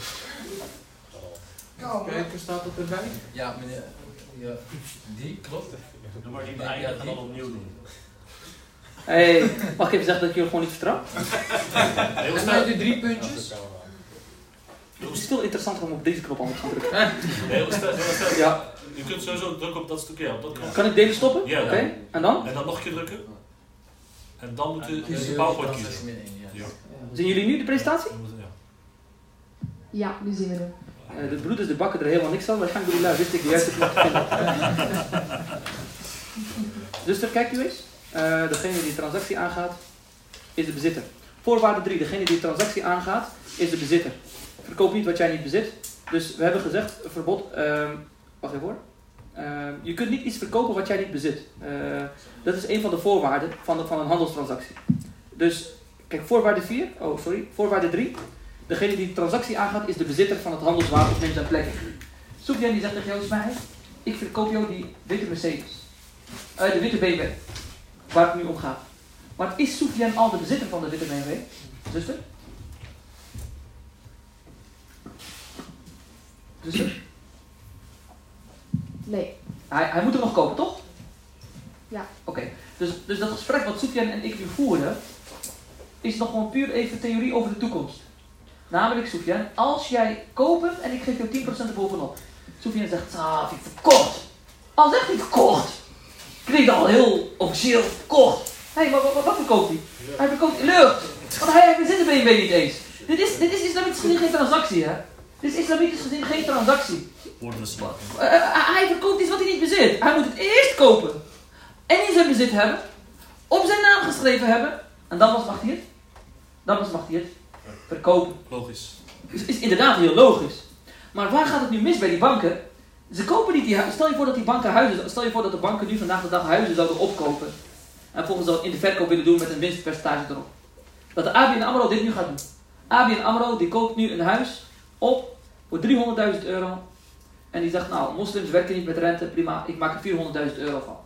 Kijk, staat dat erbij? Ja, meneer. Ja, die klopt. Doe maar die beëindigen en dan opnieuw doen. Hé, hey, mag ik even zeggen dat ik jullie gewoon niet vertrouw? En nou de drie puntjes. Het is veel interessanter om op deze knop aan te gaan drukken. Heel stel, heel stel. Ja. Je kunt sowieso drukken op dat stukje. Ja, op dat knop. Kan ik delen stoppen? Ja. Oké, okay. En dan? En dan nog een keer drukken. En dan moet je Ja, de PowerPoint kiezen. Ja. Zien jullie nu de presentatie? Ja. Ja, nu zien we hem. Uh, de broeders de bakken er helemaal niks van. Alhamdulillah wist ik de juiste knop te vinden. Dus er kijkt u eens. Uh, degene die de transactie aangaat, is de bezitter. Voorwaarde drie. Degene die de transactie aangaat, is de bezitter. Verkoop niet wat jij niet bezit. Dus we hebben gezegd, verbod... Uh, wacht even hoor. Uh, je kunt niet iets verkopen wat jij niet bezit. Uh, dat is een van de voorwaarden van, de, van een handelstransactie. Dus, kijk, voorwaarde vier. Oh, sorry. Voorwaarde drie. Degene die de transactie aangaat, is de bezitter van het handelswapen of neemt zijn plek in. Sofian die zegt tegen jou, Ismail, ik verkoop jou die witte Mercedes. Uh, de witte B M W. Waar het nu om gaat. Maar is Sofian al de bezitter van de witte B M W? Zuster? Zuster? Nee. Hij, hij moet er nog kopen, toch? Ja. Oké. Okay. Dus, dus dat gesprek wat Sofian en ik nu voeren, is nog gewoon puur even theorie over de toekomst. Namelijk, Sofian, als jij koopt hem en ik geef jou tien procent erbovenop. Sofian zegt, ah, ik verkocht. Al zegt hij verkocht. Klinkt al heel officieel, verkocht. Hé, hey, maar wat, wat verkoopt hij? Ja. Hij verkoopt lucht. Want hij bezit de B M W niet eens. Dit is, dit is islamitisch gezien geen transactie, hè? Dit is islamitisch gezien geen transactie. Woorden slag. Uh, uh, hij verkoopt iets wat hij niet bezit. Hij moet het eerst kopen. En in zijn bezit hebben. Op zijn naam geschreven hebben. En dan pas mag hij het. Dan pas mag hij het verkopen. Logisch. Dus is inderdaad heel logisch. Maar waar gaat het nu mis bij die banken? Ze kopen niet die huizen. Stel je voor dat die banken huizen. Stel je voor dat de banken nu vandaag de dag huizen zouden opkopen. En volgens dat in de verkoop willen doen met een winstpercentage erop. Dat de A B N AMRO dit nu gaat doen. A B N AMRO die koopt nu een huis op voor driehonderdduizend euro. En die zegt, nou, moslims werken niet met rente, prima, ik maak er vierhonderdduizend euro van.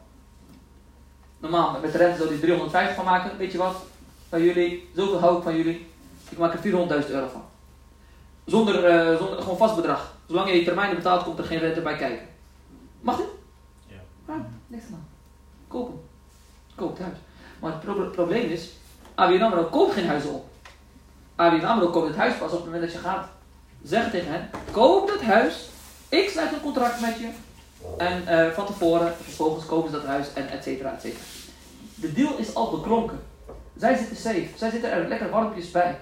Normaal, met de rente zou die driehonderdvijftig van maken, weet je wat? Van jullie, zoveel hou ik van jullie, ik maak er vierhonderdduizend euro van. Zonder, uh, zonder, gewoon vast bedrag. Zolang je die termijnen betaalt, komt er geen rente bij kijken. Mag dit? Ja. Ja, niks aan. Koop hem. Koop het huis. Maar het pro- probleem is, A B N AMRO koopt geen huizen op. A B N AMRO koopt het huis pas op het moment dat je gaat. Zeg tegen hen, koop het huis, ik sluit een contract met je. En uh, van tevoren, vervolgens kopen ze dat huis en et cetera, et cetera. De deal is al beklonken. Zij zitten safe, zij zitten er lekker warmpjes bij.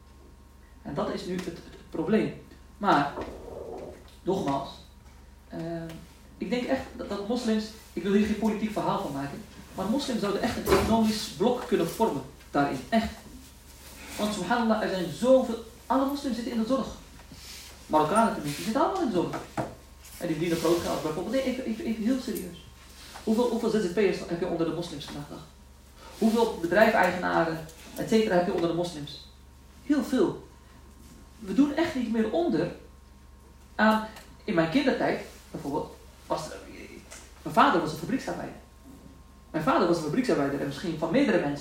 En dat is nu het, het, het probleem. Maar, nogmaals, uh, ik denk echt dat, dat moslims, ik wil hier geen politiek verhaal van maken, maar moslims zouden echt een economisch blok kunnen vormen daarin, echt. Want subhanallah, er zijn zoveel, alle moslims zitten in de zorg. Marokkanen tenminste, die zitten allemaal in de zorg. En die verdienen groot geld bijvoorbeeld. Nee, even, even, even heel serieus. Hoeveel, hoeveel Z Z P'ers heb je onder de moslims vandaag de dag? Hoeveel bedrijfseigenaren, et cetera, heb je onder de moslims? Heel veel. We doen echt niet meer onder aan, in mijn kindertijd bijvoorbeeld, was er, mijn vader was een fabrieksarbeider. Mijn vader was een fabrieksarbeider en misschien van meerdere mensen.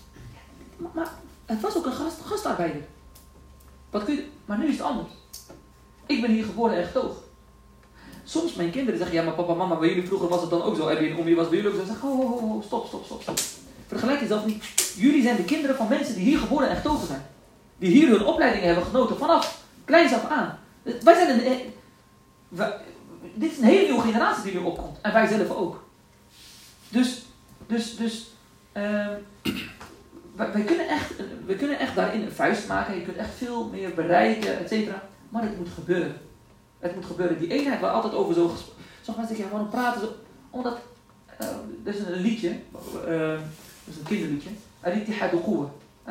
Maar, maar het was ook een gast, gastarbeider. Wat kun je, maar nu is het anders. Ik ben hier geboren en getogen. Soms mijn kinderen zeggen, ja maar papa, mama, bij jullie vroeger was het dan ook zo. Erwin, om je was bij jullie ook zo. Ik zeg, ho, ho, ho, stop, stop, stop, stop. Vergelijk jezelf niet. Jullie zijn de kinderen van mensen die hier geboren en getogen zijn. Die hier hun opleidingen hebben genoten vanaf kleins af aan. Wij zijn een... Wij, dit is een hele nieuwe generatie die nu opkomt. En wij zelf ook. Dus, dus, dus... Uh, wij, wij, kunnen echt, wij kunnen echt daarin een vuist maken. Je kunt echt veel meer bereiken, et cetera. Maar het moet gebeuren. Het moet gebeuren. Die eenheid waar altijd over zo gesproken... Sommige mensen denken, ja, waarom praten ze? Omdat... Uh, er is een liedje. Uh, dat is een kinderliedje. Al-Ittihadu Quwwa.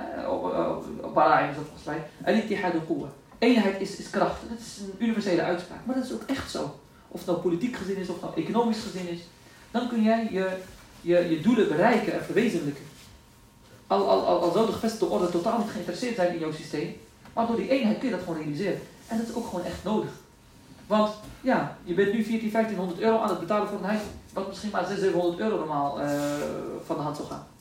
Op Bahrein is dat volgens mij. Al-Ittihadu Quwwa. Eenheid is, is kracht. Dat is een universele uitspraak. Maar dat is ook echt zo. Of het nou politiek gezien is, of het nou economisch gezien is. Dan kun jij je, je, je doelen bereiken en verwezenlijken. Al, al, al, al zou de gevestigde orde totaal niet geïnteresseerd zijn in jouw systeem. Maar door die eenheid kun je dat gewoon realiseren. En dat is ook gewoon echt nodig. Want ja, je bent nu veertien, vijftienhonderd euro aan het betalen voor een huis. wat misschien maar zeshonderd, zevenhonderd euro normaal uh, van de hand zou gaan.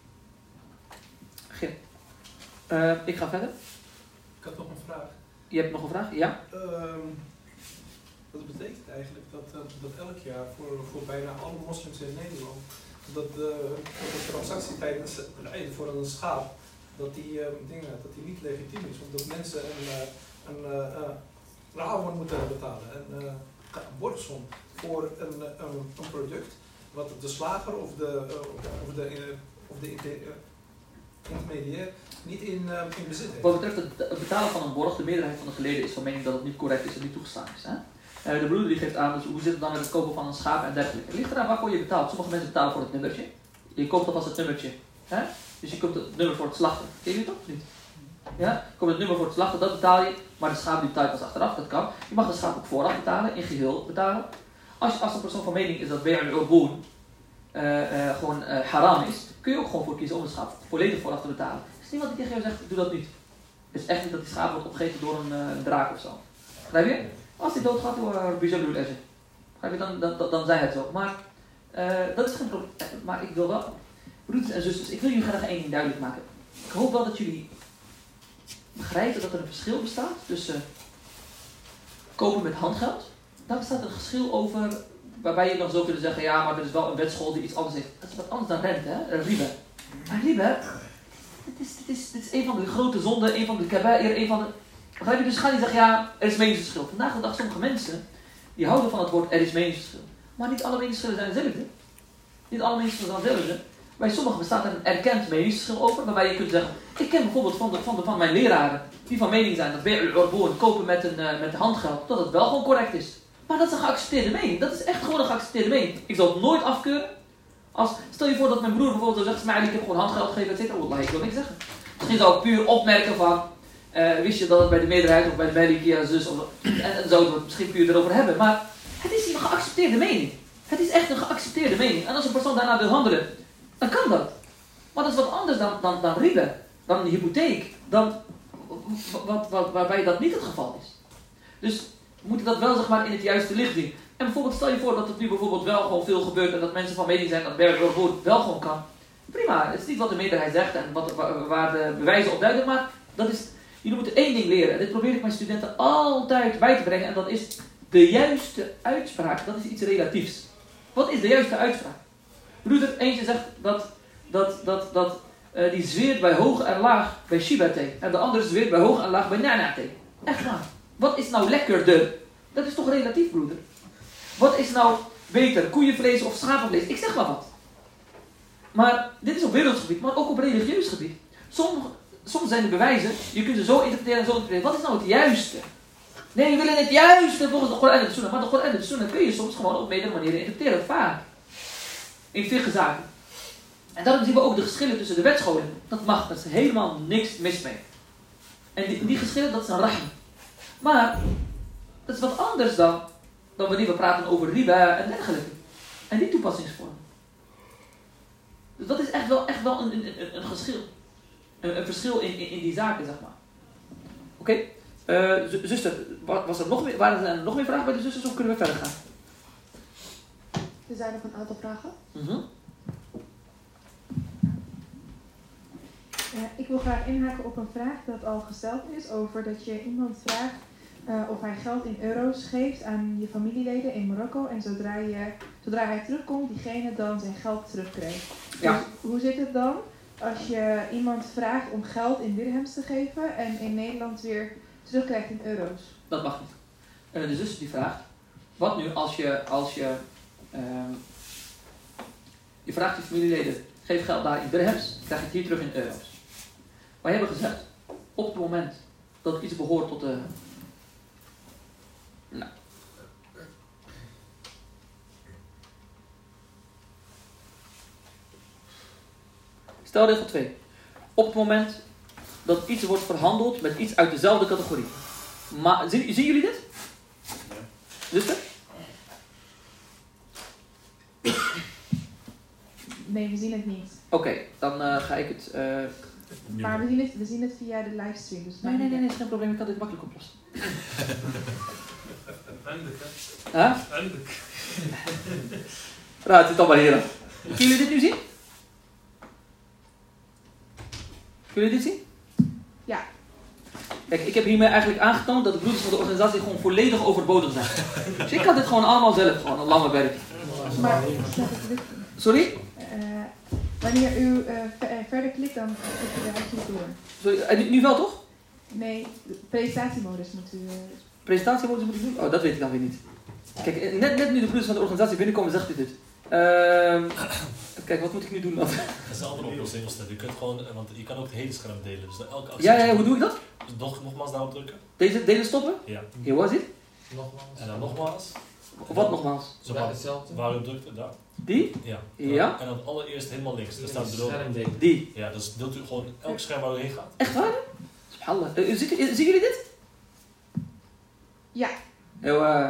Geen. Uh, ik ga verder. Ik had nog een vraag. Je hebt nog een vraag? Ja? Um, dat betekent eigenlijk dat, dat, dat elk jaar voor, voor bijna alle moslims in Nederland, dat de, dat de transactie tijdens het rijden voor een schaap, dat die, uh, dingen, dat die niet legitiem is. Omdat mensen een, uh, een, uh, uh, rauwen moeten betalen. Een, uh, een borgsom voor een, een, een product wat de slager of de, uh, of de, uh, of de intermediair niet in, uh, in bezit heeft. Wat betreft het betalen van een borg, de meerderheid van de geleden is van mening dat het niet correct is en niet toegestaan is. Hè? Uh, de broeder die geeft aan, dus hoe zit het dan met het kopen van een schaap en dergelijke. Het ligt eraan waarvoor je betaalt. Sommige mensen betalen voor het nummertje. Je koopt alvast het nummertje. Hè? Dus je koopt het nummer voor het slachten. Ken je het toch of niet? Ja? Je koopt het nummer voor het slachten, dat betaal je. Maar de schaap die betaal je pas achteraf, dat kan. Je mag de schaap ook vooraf betalen, in geheel betalen. Als, als een persoon van mening is dat bij een urboon uh, uh, gewoon uh, haram is, kun je ook gewoon voor kiezen om de schaap volledig vooraf te betalen. Er is niemand die tegen jou zegt, doe dat niet. Het is echt niet dat die schaap wordt opgegeten door een, uh, een draak of zo. Begrijp je? Als die doodgaat door uh, Bijzonder Ezje. Begrijp je? Dan, dan, dan, dan zei het zo. Maar uh, dat is geen probleem. Maar ik wil wel, broeders en zusters, ik wil jullie graag één ding duidelijk maken. Ik hoop wel dat jullie begrijpen dat er een verschil bestaat tussen uh, kopen met handgeld. Daar bestaat een geschil over, waarbij je dan zo kunnen zeggen, ja, maar er is wel een wetschool die iets anders heeft. Dat is wat anders dan rente, hè? Riba. Maar riba, dit is, dit, is, dit is een van de grote zonden, een van de kabair, een van de... Begrijp je? Dus ga niet zeggen, ja, er is meningsverschil. Vandaag de dag, sommige mensen, die houden van het woord, er is meningsverschil. Maar niet alle meningsverschillen zijn hetzelfde. Niet alle meningsverschillen zijn hetzelfde. Bij sommigen bestaat er een erkend meningsverschil over, waarbij je kunt zeggen, ik ken bijvoorbeeld van, de, van, de, van mijn leraren, die van mening zijn dat bij Urboon kopen met, een, uh, met handgeld, dat het wel gewoon correct is. Maar dat is een geaccepteerde mening. Dat is echt gewoon een geaccepteerde mening. Ik zal het nooit afkeuren. Als, stel je voor dat mijn broer bijvoorbeeld zegt, maar ik heb gewoon handgeld gegeven, et cetera. Wallah, ik wil niks zeggen. Misschien zou ik puur opmerken van, uh, wist je dat het bij de meerderheid of bij de Malikia zus of en, en zouden we het misschien puur erover hebben. Maar het is een geaccepteerde mening. Het is echt een geaccepteerde mening. En als een persoon daarna wil handelen, dan kan dat. Maar dat is wat anders dan, dan, dan riba, dan een hypotheek, dan wat, wat, waarbij dat niet het geval is. Dus we moeten dat wel zeg maar in het juiste licht zien. En bijvoorbeeld stel je voor dat het nu bijvoorbeeld wel gewoon veel gebeurt en dat mensen van mening zijn dat Bergwoord wel gewoon kan. Prima, het is niet wat de meerderheid zegt en wat, waar de bewijzen op duiden, maar dat is, jullie moeten één ding leren. En dit probeer ik mijn studenten altijd bij te brengen en dat is de juiste uitspraak. Dat is iets relatiefs. Wat is de juiste uitspraak? Broeder, eentje zegt dat, dat, dat, dat uh, die zweert bij hoog en laag bij Shibate en de andere zweert bij hoog en laag bij Na'na'te. Echt waar. Wat is nou lekkerder? Dat is toch relatief, broeder? Wat is nou beter? Koeienvlees of schapenvlees? Ik zeg maar wat. Maar dit is op wereldsgebied, maar ook op religieus gebied. Soms, soms zijn de bewijzen, je kunt ze zo interpreteren en zo interpreteren. Wat is nou het juiste? Nee, we willen het juiste volgens de Koran en de Sunnah. Maar de Koran en de Sunnah kun je soms gewoon op meerdere manieren interpreteren. Vaak. In veel zaken. En daarom zien we ook de geschillen tussen de wetscholen. Dat mag, dat is helemaal niks mis mee. En die, die geschillen, dat is een rahm. Maar, dat is wat anders dan, dan wanneer we praten over riba en dergelijke. En die toepassingsvormen. Dus dat is echt wel, echt wel een, een, een geschil. Een, een verschil in, in, in die zaken, zeg maar. Oké. Okay. Uh, zuster, was er nog meer, waren er nog meer vragen bij de zusters of kunnen we verder gaan? Er zijn nog een aantal vragen. Mm-hmm. Ja, ik wil graag inhaken op een vraag dat al gesteld is over dat je iemand vraagt uh, of hij geld in euro's geeft aan je familieleden in Marokko en zodra, je, zodra hij terugkomt, diegene dan zijn geld terugkrijgt. Ja. Dus hoe zit het dan als je iemand vraagt om geld in dirhams te geven en in Nederland weer terugkrijgt in euro's? Dat mag niet. Uh, de zuster die vraagt, wat nu als je, als je, uh, je vraagt je familieleden, geef geld daar in dirhams, krijg je het hier terug in euro's. Wij hebben gezegd, op het moment dat iets behoort tot de... Nou. Stel regel twee. Op het moment dat iets wordt verhandeld met iets uit dezelfde categorie. Maar, zien, zien jullie dit? Ja. Zuster? Nee, we zien het niet. Oké, okay, dan uh, ga ik het... Uh... Maar we zien het, we zien het via de livestream. Dus nee, nee, nee, nee, is geen probleem. Ik kan dit makkelijk oplossen. Eindelijk, hè? Huh? Eindelijk. Raad het allemaal hier. Kunnen jullie dit nu zien? Kunnen jullie dit zien? Ja. Kijk, ik heb hiermee eigenlijk aangetoond dat de broeders van de organisatie gewoon volledig overbodig zijn. Dus ik kan dit gewoon allemaal zelf, gewoon een lange werk. Maar, Sorry? Uh, wanneer u uh, ver- verder klikt, dan gaat u niet door. Sorry, en nu, nu wel toch? Nee, de presentatiemodus moet u... Uh... Presentatiemodus moet ik doen? Oh, dat weet ik dan weer niet. Kijk, net, net nu de broeders van de organisatie binnenkomen, zegt u dit. Uh, kijk, wat moet ik nu doen dan? Dat is een andere oplossing. Je kunt gewoon, want je kan ook het hele scherm delen. Dus elke actie. Ja, ja, hoe doe ik dat? Dus nog, nogmaals daarop drukken. Deze delen stoppen? Ja. Hier, waar is dit? Nogmaals. En dan nogmaals. Of wat nogmaals? Zo waar, waar u drukt, daar. Die? Ja. Ja. En dan allereerst helemaal links. Daar staat bedoeld. Die? Ja, dus deelt u gewoon elk scherm waar u heen gaat. Echt waar? Subhanallah. Uh, zien, uh, zien jullie dit? Ja. Heel, uh...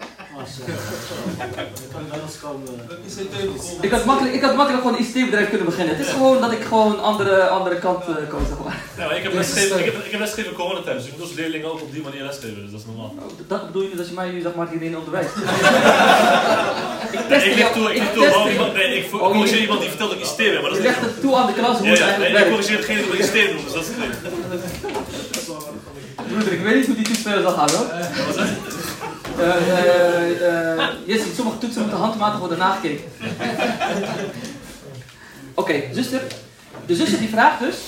Ik Ik had makkelijk, ik had makkelijk gewoon een I C T-bedrijf kunnen beginnen. Het is gewoon dat ik gewoon andere, andere kant uh, koos. Zeg maar. Ja, maar ik heb lesgegeven, ik heb, ik heb lesgegeven in coronatijd, dus ik moet als leerlingen ook op die manier lesgeven, dus dat is normaal. Oh, dat bedoel je niet als je mij nu zeg maar hierin onderwijst? ik test ik leg toe, ik leg toe, oh, iemand, nee, ik oh, corrigeer je... iemand die vertelt dat ik I C T ben, maar dat is je legt het toe aan de klas hoe ja, het ja, eigenlijk nee, werkt. ik corrigeer hetgene dat ik I C T noem, dus dat is het ding. Broeder, ik weet niet hoe die toetsen zal gaan hoor. Ja, wat is het? Uh, uh, uh, yes, sommige toetsen moeten handmatig worden nagekeken. Oké, okay, zuster. De zuster die vraagt dus.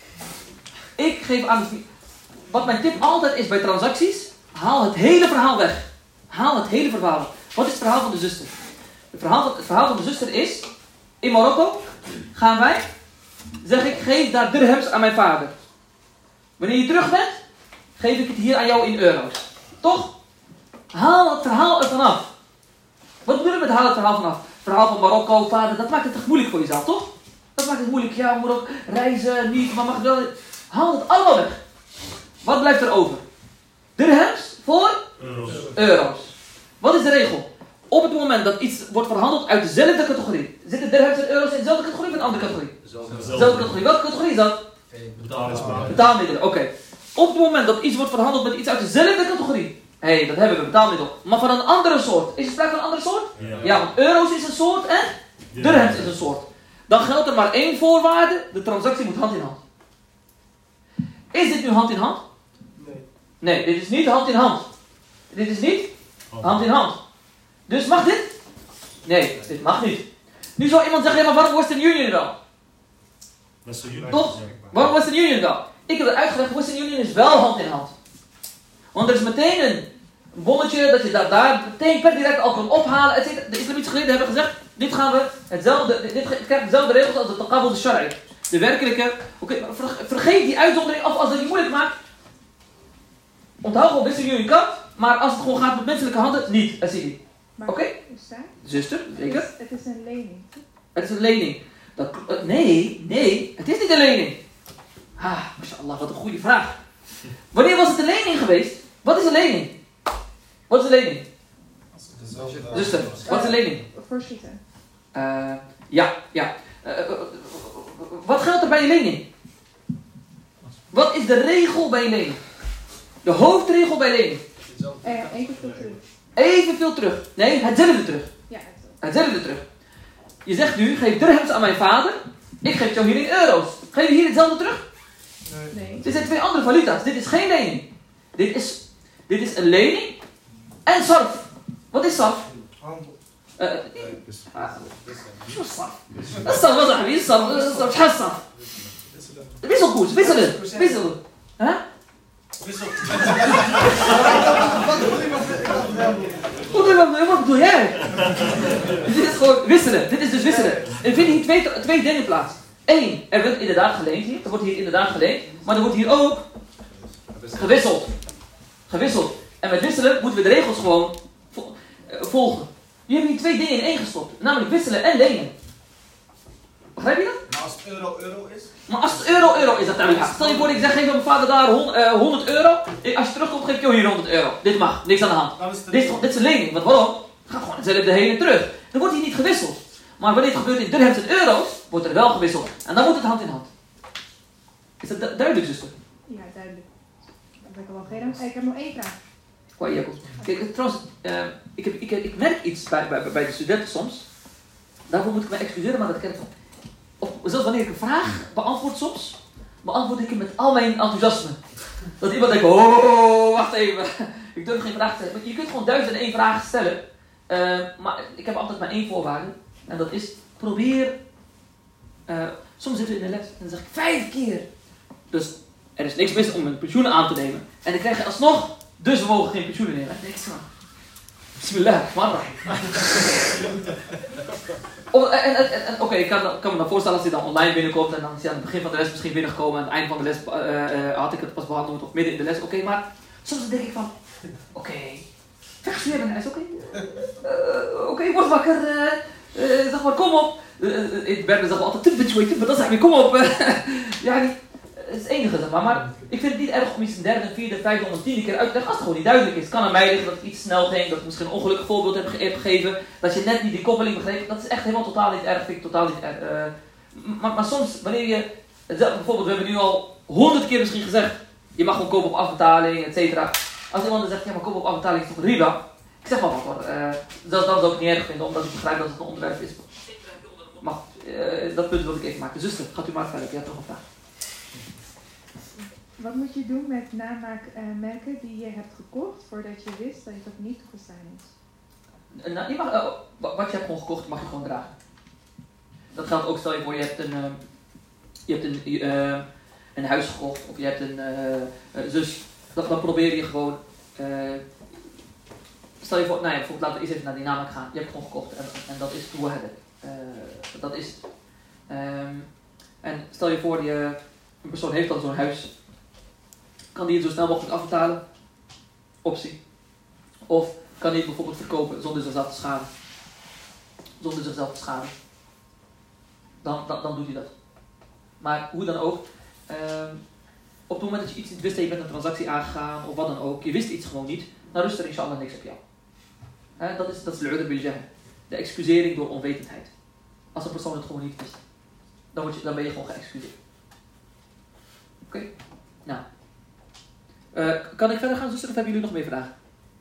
Ik geef aan de... Wat mijn tip altijd is bij transacties. Haal het hele verhaal weg. Haal het hele verhaal. Wat is het verhaal van de zuster? Het verhaal van, het verhaal van de zuster is. In Marokko gaan wij. Zeg ik, geef daar dirhams aan mijn vader. Wanneer je terug bent. Geef ik het hier aan jou in euro's. Toch? Haal het verhaal ervan af. Wat bedoel ik met haal het verhaal vanaf? Het verhaal van Marokko, vader, dat maakt het toch moeilijk voor jezelf, toch? Dat maakt het moeilijk. Ja, moet ook reizen, niet, maar mag het wel. Haal het allemaal weg. Wat blijft er over? Dirhams voor Euro's. Euro's. Wat is de regel? Op het moment dat iets wordt verhandeld uit dezelfde categorie. Zitten dirhams en euro's in dezelfde categorie of in een andere categorie? Dezelfde categorie. Welke categorie is dat? Betalingsmiddelen. Betaalmiddelen, oké. Okay. Op het moment dat iets wordt verhandeld met iets uit dezelfde categorie. Hé, hey, dat hebben we, betaalmiddel. Maar van een andere soort. Is er sprake van een andere soort? Ja. Ja, want euro's is een soort en dirhams is een soort. Dan geldt er maar één voorwaarde. De transactie moet hand in hand. Is dit nu hand in hand? Nee. Nee, dit is niet hand in hand. Dit is niet hand in hand. Dus mag dit? Nee, dit mag niet. Nu zou iemand zeggen, ja, maar waarom Western Union dan? Western Union. Toch? Waarom Western Union dan? Ik heb het uitgelegd, Western Union is wel hand in hand. Want er is meteen een bonnetje dat je daar, daar meteen per direct al kan ophalen. Et cetera. De islamitische geleerden hebben gezegd, dit gaan we, hetzelfde, dit, dit krijgt dezelfde regels als de taqabul al-shar'i. De werkelijke, oké, okay, vergeet die uitzondering af als dat je moeilijk maakt. Onthoud gewoon, Western Union kan, maar als het gewoon gaat met menselijke handen, niet. Assidi. Oké? Okay? Zuster, zeker? Het is, het is een lening. Het is een lening. Dat, uh, nee, nee, het is niet een lening. Ah, mashallah, wat een goede vraag. Wanneer was het een lening geweest? Wat is een lening? Wat is een lening? Zuster, wat is een lening? Voorschieten. Uh, ja, ja. Uh, uh, wat geldt er bij een lening? Wat is de regel bij een lening? De hoofdregel bij een lening? Uh, evenveel terug. Evenveel terug. Nee, hetzelfde terug. Ja, hetzelfde. Hetzelfde terug. Je zegt nu, geef dirhams aan mijn vader. Ik geef jou hier in euro's. Geef je hier hetzelfde terug? Nee. nee. Dit zijn twee andere valuta's. Dit is geen lening. Dit is, dit is een lening en sarf. Wat is sarf? Handel. Uh, sarf. Dat is sarf, wat zeg je? Sarf, sarf, sarf, sarf. Wisselkoers, wisselen, wisselen. Huh? Wisselen. Wat bedoel jij? Dit is gewoon wisselen. Dit is dus wisselen. Er vinden hier twee, twee dingen plaats. Eén, er wordt inderdaad geleend hier. Er wordt hier inderdaad geleend. Maar er wordt hier ook gewisseld. Gewisseld. En met wisselen moeten we de regels gewoon vo- uh, volgen. Je hebt hier twee dingen in één gestopt. Namelijk wisselen en lenen. Begrijp je dat? Maar als het euro euro is? Maar als het euro euro is, dat duidelijk. Stel je voor, ik zeg, geef mijn vader daar honderd euro. Als je terugkomt, geef ik jou hier honderd euro. Dit mag, niks aan de hand. Dit is, dit is een lening, want waarom? Ga gewoon hetzelfde heen en terug. Dan wordt hier niet gewisseld. Maar wanneer het gebeurt in dirhams en euro's, wordt er wel gewisseld. En dan moet het hand in hand. Is dat du- duidelijk, zuster? Ja, duidelijk. Dat heb ik al geen aan. Ik heb nog één vraag. Hoi, Jacob. Kijk, trouwens, uh, ik, heb, ik, ik merk iets bij, bij, bij de studenten soms. daarvoor moet ik me excuseren, maar dat ken ik van. Of zelfs wanneer ik een vraag beantwoord soms, beantwoord ik hem met al mijn enthousiasme. Dat iemand denkt, oh, wacht even, ik durf geen vraag te stellen. Je kunt gewoon duizend en één vragen stellen, uh, maar ik heb altijd maar één voorwaarde. En dat is, probeer, uh, soms zitten we in de les en dan zeg ik vijf keer. Dus er is niks mis om een pensioen aan te nemen. En dan krijg je alsnog, dus we mogen geen pensioen nemen. En dan denk ik zo, bismillah, man. Oh, en, en, en, Oké, okay, ik kan, kan me dan voorstellen als hij dan online binnenkomt en dan is hij aan het begin van de les misschien binnengekomen en aan het eind van de les uh, uh, had ik het pas behandeld of midden in de les. Oké, okay, maar soms denk ik van, oké, okay, wegsturen naar huis, oké. Okay. Uh, oké, okay, word wakker, uh, uh, zeg maar, kom op. Uh, ik ben zeg maar altijd te betweet, maar dan zeg ik, kom op. Ja, die, het is het enige, zeg maar. Maar ik vind het niet erg om iets een derde, vierde, vijfde, honderd, tiende keer uit te leggen als het gewoon niet duidelijk is. Het kan aan mij liggen dat het iets snel ging, dat ik misschien een ongelukkig voorbeeld heb, ge heb gegeven, dat je net niet die koppeling begreep. Dat is echt helemaal totaal niet erg, vind ik totaal niet erg. Uh, maar, maar soms, wanneer je, bijvoorbeeld, we hebben nu al honderd keer misschien gezegd, je mag gewoon kopen op afbetaling, et cetera. Als iemand dan zegt, ja maar kopen op afbetaling is toch riba? Ik zeg maar wat hoor, uh, dat, dat zou ik niet erg vinden, omdat ik begrijp dat het een onderwerp is. Maar uh, dat punt wil ik even maken. Zuster, gaat u maar verder, je hebt nog een vraag. Wat moet je doen met namaakmerken die je hebt gekocht voordat je wist dat het niet toegestaan is? Nou, je mag, uh, wat je hebt gewoon gekocht, mag je gewoon dragen. Dat geldt ook, stel je voor, je hebt een, uh, je hebt een, uh, een huis gekocht of je hebt een uh, uh, zus. Dat, dan probeer je gewoon, uh, stel je voor, nou ja, bijvoorbeeld laten we eens even naar die namaak gaan. Je hebt het gewoon gekocht en, en dat is toe hebben. Uh, dat is um, en stel je voor, je, een persoon heeft dan zo'n huis. Kan die het zo snel mogelijk afbetalen? Optie. Of kan die het bijvoorbeeld verkopen zonder zichzelf te schaden? Zonder zichzelf te schaden. Dan, dan, dan doet hij dat. Maar hoe dan ook. Um, op het moment dat je iets niet wist en je bent een transactie aangegaan of wat dan ook. Je wist iets gewoon niet. Dan rust er inshallah niks op jou. He, dat is dat is l'udhr bil jahl. De excusering door onwetendheid. Als een persoon het gewoon niet wist. Dan, word je, dan ben je gewoon geëxcuseerd. Oké? Okay? Nou. Uh, kan ik verder gaan, zuster, of hebben jullie nog meer vragen?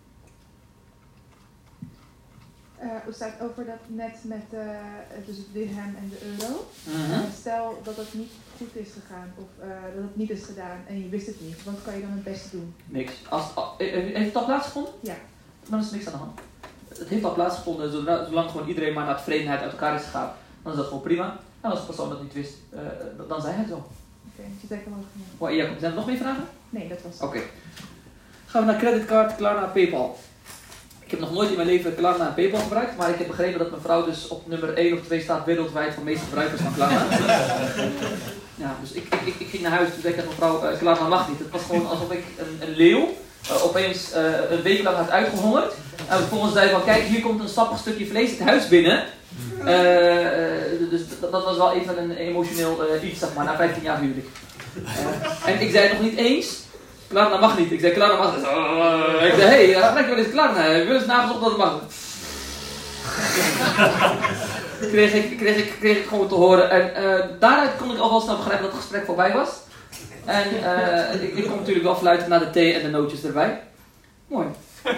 Uh, hoe staat het over dat net met uh, dus het dirham en de euro? Mm-hmm. Uh, stel dat het niet goed is gegaan of uh, dat het niet is gedaan en je wist het niet. Wat kan je dan het beste doen? Niks. Als, uh, heeft het al plaatsgevonden? Ja. Dan is er niks aan de hand. Het heeft al plaatsgevonden, zolang, zolang gewoon iedereen maar naar tevredenheid uit elkaar is gegaan. Dan is dat gewoon prima. En als de persoon dat niet wist, uh, dan zei hij het zo. Oké, je zegt hem ook. Wow, Jacob, zijn er nog meer vragen? Nee, dat was het. Oké. Okay. Gaan we naar creditcard, Klarna, PayPal. Ik heb nog nooit in mijn leven Klarna en PayPal gebruikt, maar ik heb begrepen dat mijn vrouw dus op nummer één of twee staat wereldwijd van de meeste gebruikers van Klarna. Ja, dus ik, ik, ik, ik ging naar huis toen zei ik tegen mijn vrouw, uh, Klarna mag niet. Het was gewoon alsof ik een, een leeuw uh, opeens uh, een week lang had uitgehongerd. En vervolgens zei van, kijk, hier komt een sappig stukje vlees het huis binnen. Uh, dus dat, dat was wel even een emotioneel uh, iets, zeg maar, na vijftien jaar huwelijk. Uh, en ik zei nog niet eens, Klarna mag niet. Ik zei, Klarna mag niet. Uh, ik zei, hé, hey, gebruik je wel eens Klarna? Heb je wel eens nagezocht dat het mag? kreeg, ik, kreeg, ik, kreeg ik gewoon te horen. En uh, daaruit kon ik al wel snel begrijpen dat het gesprek voorbij was. En uh, ik, ik kon natuurlijk wel fluiten naar de thee en de nootjes erbij. Mooi. Uh,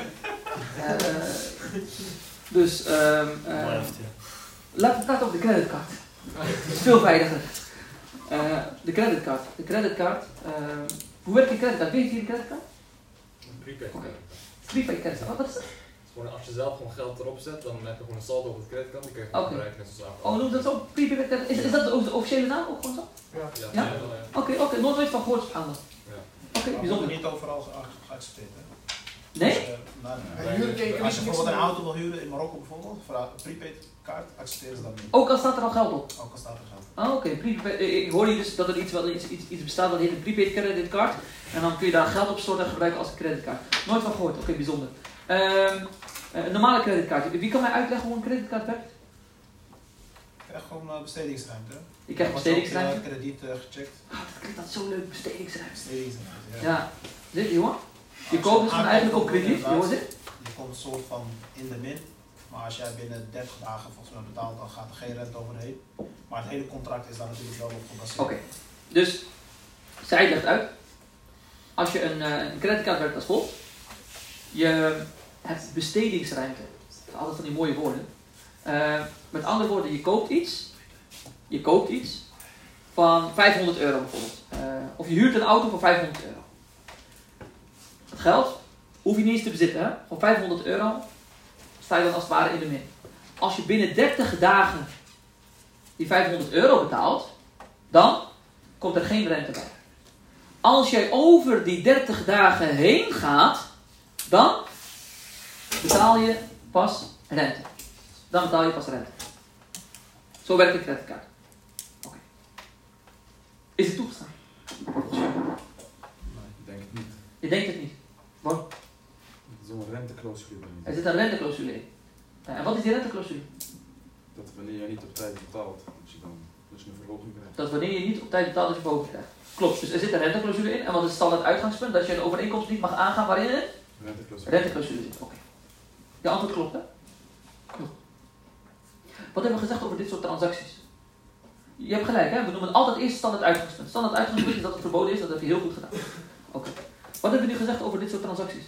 dus, um, uh, laten we praten over de creditcard. Veel veiliger. Uh, de creditcard. De creditcard. Uh, hoe werkt die creditcard? Weet je hier de creditcard? Een prepaid. Okay. Prepaid creditcard. Wat, wat is dat? Gewoon als je zelf gewoon geld erop zet, dan heb je gewoon een saldo op het creditcard, die kun je gewoon okay. gebruiken net zoals Oh, noem dat zo? Prepaid credit. Is, is dat de officiële naam ook gewoon zo? Ja. Ja? Ja? Oké, okay, oké. Okay. Nooit nooit van gehoord aan. Ja. Oké, okay, bijzonder. Niet overal geaccepteerd, hè? Nee? Dus, uh, nou, nee. nee. Als je bijvoorbeeld een auto wil huren in Marokko bijvoorbeeld, voor een prepaid kaart, accepteren ze dat niet. Ook al staat er al geld op? Ook al staat er geld op. Ah, oké. Okay. Ik hoor hier dus dat er iets, wel, iets, iets, iets bestaat dat heet een prepaid creditcard. En dan kun je daar geld op storten en gebruiken als een creditcard. Nooit van gehoord. Oké, okay, bijzonder. Um, een normale creditcard. Wie kan mij uitleggen hoe een creditcard werkt? Je krijgt gewoon uh, bestedingsruimte. Je krijgt bestedingsruimte? Je krediet uh, gecheckt. Oh, dat klinkt dat zo leuk, bestedingsruimte. Bestedingsruimte, ja. Ja. Dit, jongen? Je koopt dus gewoon eigenlijk op krediet. Je hoort dit? Je komt een soort van in de min. Maar als jij binnen dertig dagen volgens mij betaalt, dan gaat er geen rente overheen. Maar het hele contract is daar natuurlijk wel op gebaseerd. Oké. Okay. Dus, zij legt uit. Als je een, uh, een creditcard werkt als volgt. Je hebt bestedingsruimte. Altijd van die mooie woorden. Uh, met andere woorden, je koopt iets. Je koopt iets van vijfhonderd euro bijvoorbeeld. Uh, of je huurt een auto voor vijfhonderd euro. Het geld hoef je niet eens te bezitten. Hè? Voor vijfhonderd euro sta je dan als het ware in de min. Als je binnen dertig dagen die vijfhonderd euro betaalt, dan komt er geen rente bij. Als jij over die dertig dagen heen gaat, dan betaal je pas rente. Dan betaal je pas rente. Zo werkt de creditcard. Oké. Okay. Is het toegestaan? Nee, ik denk het niet. Je denkt het niet? Waarom? Er zit een renteclausule in. Er zit een renteclausule in. En wat is die renteclausule? Dat wanneer je niet op tijd betaalt, dat je dan dus een verhoging krijgt. Dat wanneer je niet op tijd betaalt, dat je verhoging krijgt. Klopt, dus er zit een renteclausule in. En wat is het standaard uitgangspunt? Dat je een overeenkomst niet mag aangaan waarin het? Renteclausule. Renteclausule zit, oké. Okay. Je antwoord klopt, hè? Klopt. Wat hebben we gezegd over dit soort transacties? Je hebt gelijk, hè? We noemen altijd eerst standaard uitgangspunt. Standaard uitgangspunt is dat het verboden is, dat heb je heel goed gedaan. Oké. Okay. Wat hebben we nu gezegd over dit soort transacties?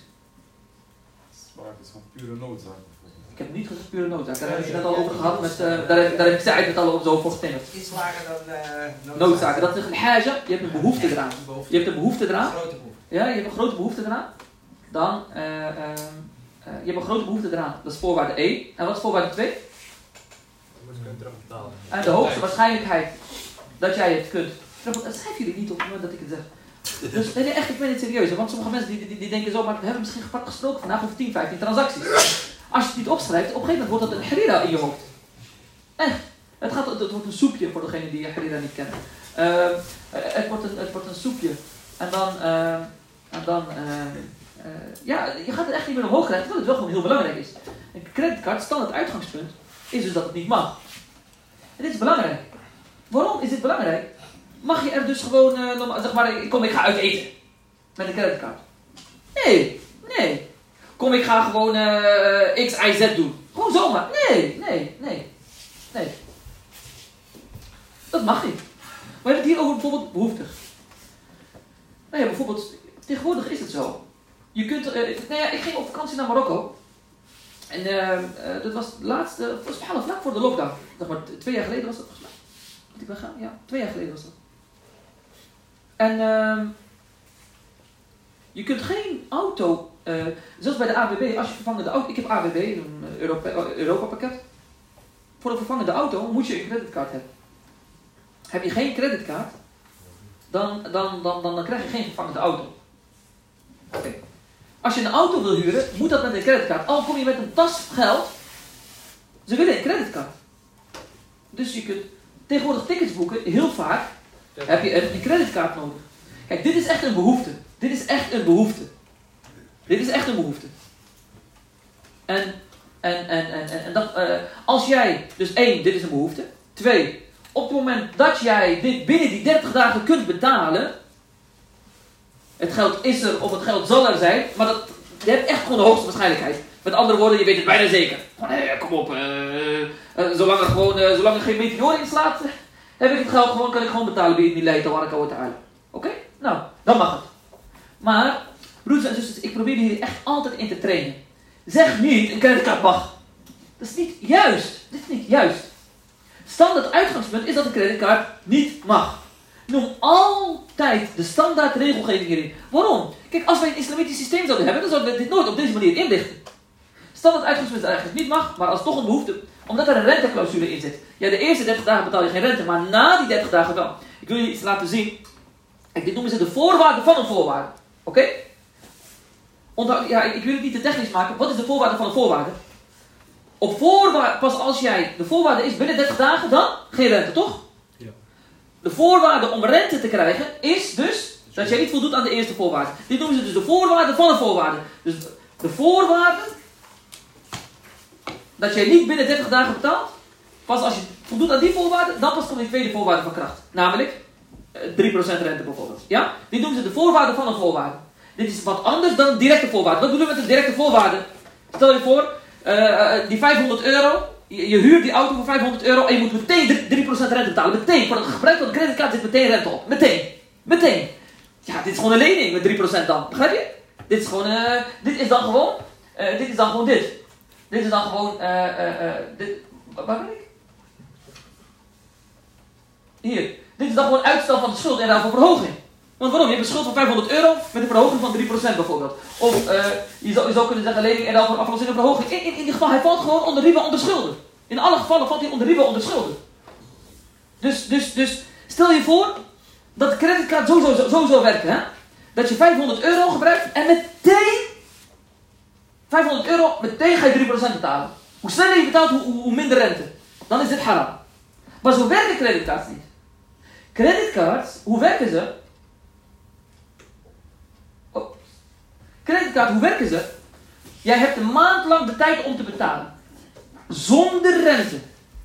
Sprake is van pure noodzaak. Ik heb niet gezegd pure noodzaak. Daar heb ik het net al over gehad. Met, uh, daar, heb, daar heb ik zij het al over zo voor getinderd. Iets lager dan uh, noodzaken. Dat is een haja. Je hebt een behoefte eraan. Je hebt een behoefte eraan. Grote behoefte. Ja, je hebt een grote behoefte eraan. Dan, uh, uh, uh, je hebt een grote behoefte eraan. Dat is voorwaarde E. En wat is voorwaarde twee? Je moet het kunnen terugbetalen. En de hoogste waarschijnlijkheid dat jij het kunt. Dat schrijven jullie niet op het moment dat ik het zeg. Dus nee, nee, echt, ik ben het serieus. Want sommige mensen die, die, die denken zo, maar we hebben misschien gesproken vandaag over tien, vijftien transacties. Als je het niet opschrijft, op een gegeven moment wordt dat een harira in je hoofd. Echt. Het, gaat, het wordt een soepje voor degenen die harira niet kennen. Uh, het, wordt een, het wordt een soepje. En dan, uh, en dan uh, uh, ja, je gaat het echt niet meer omhoog krijgen, terwijl het wel gewoon heel belangrijk is. Een creditcard, standaard uitgangspunt, is dus dat het niet mag. En dit is belangrijk. Waarom is dit belangrijk? Mag je er dus gewoon, uh, zeg maar, kom ik ga uit eten met een creditcard? Nee, nee. Kom ik ga gewoon uh, X, Y, Z doen? Gewoon zomaar? Nee, nee, nee, nee. Dat mag niet. We hebben het hier over bijvoorbeeld behoeftig. Nou ja, bijvoorbeeld, tegenwoordig is het zo. Je kunt, uh, nou ja, ik ging op vakantie naar Marokko. En uh, uh, dat was het laatste, was vlak voor de lockdown. Zeg maar, twee jaar geleden was dat volgens mij. Moet ik wel gaan? Ja, twee jaar geleden was dat. En uh, je kunt geen auto, uh, zoals bij de A B B, als je vervangende auto, ik heb A B B, een Europa, Europa pakket. Voor een vervangende auto moet je een creditcard hebben. Heb je geen creditcard, dan, dan, dan, dan, dan krijg je geen vervangende auto. Okay. Als je een auto wil huren, moet dat met een creditcard. Al kom je met een tas geld, ze willen een creditcard. Dus je kunt tegenwoordig tickets boeken, heel vaak heb je een creditcard nodig. Kijk, dit is echt een behoefte. Dit is echt een behoefte. Dit is echt een behoefte. En, en, en, en, en dat, uh, als jij, dus één, dit is een behoefte. Twee, op het moment dat jij dit binnen die dertig dagen kunt betalen, het geld is er of het geld zal er zijn, maar dat, je hebt echt gewoon de hoogste waarschijnlijkheid. Met andere woorden, je weet het bijna zeker. Nee, kom op, uh, uh, zolang er gewoon, uh, zolang er geen meteor inslaat, uh, heb ik het geld gewoon, kan ik gewoon betalen bij die leid waar ik al te halen. Oké? Okay? Nou, dan mag het. Maar, broeders en zusters, ik probeer jullie echt altijd in te trainen. Zeg niet, een creditcard mag. Dat is niet juist. Dit is niet juist. Standaard uitgangspunt is dat een creditcard niet mag. Noem altijd de standaard regelgeving hierin. Waarom? Kijk, als wij een islamitisch systeem zouden hebben, dan zouden we dit nooit op deze manier inlichten. Standaard uitgangspunt is dat eigenlijk niet mag, maar als toch een behoefte, omdat er een renteclausule in zit. Ja, de eerste dertig dagen betaal je geen rente, maar na die dertig dagen wel. Ik wil je iets laten zien. Kijk, dit noemen ze de voorwaarden van een voorwaarde. Oké? Okay? Onthoud, ja, ik wil het niet te technisch maken. Wat is de voorwaarde van een voorwaarde? Op voorwaarde, pas als jij, de voorwaarde is binnen dertig dagen, dan geen rente, toch? Ja. De voorwaarde om rente te krijgen is dus dat jij niet voldoet aan de eerste voorwaarde. Dit noemen ze dus de voorwaarde van een voorwaarde. Dus de voorwaarde dat jij niet binnen dertig dagen betaalt, pas als je voldoet aan die voorwaarde, dan pas komt die tweede voorwaarde van kracht. Namelijk drie procent rente bijvoorbeeld. Ja? Dit noemen ze de voorwaarde van een voorwaarde. Dit is wat anders dan een directe voorwaarde. Wat bedoel je met een directe voorwaarde? Stel je voor, uh, die vijfhonderd euro, je, je huurt die auto voor vijfhonderd euro en je moet meteen drie procent rente betalen. Meteen, voor het gebruik van de creditcard zit meteen rente op. Meteen. Meteen. Ja, dit is gewoon een lening met drie procent dan. Begrijp je? Dit is gewoon, uh, dit is dan gewoon, uh, dit is dan gewoon dit. Dit is dan gewoon, uh, uh, uh, dit, Waar ben ik? Hier. Dit is dan gewoon uitstel van de schuld en daarvoor verhoging. Want waarom? Je hebt een schuld van vijfhonderd euro met een verhoging van drie procent bijvoorbeeld. Of uh, je, zou, je zou kunnen zeggen lening en daarvoor aflossing en verhoging. In, in, in ieder geval, hij valt gewoon onder riba onder schulden. In alle gevallen valt hij onder riba onder schulden. Dus, dus, dus stel je voor dat de creditcard zo, zo, zo zou werken. Hè? Dat je vijfhonderd euro gebruikt en meteen vijfhonderd euro, meteen ga je drie procent betalen. Hoe sneller je betaalt, hoe, hoe, hoe minder rente. Dan is dit haram. Maar zo werken creditcards niet. Creditcards, hoe werken ze? Oh. Creditcards, hoe werken ze? Jij hebt een maand lang de tijd om te betalen. Zonder rente.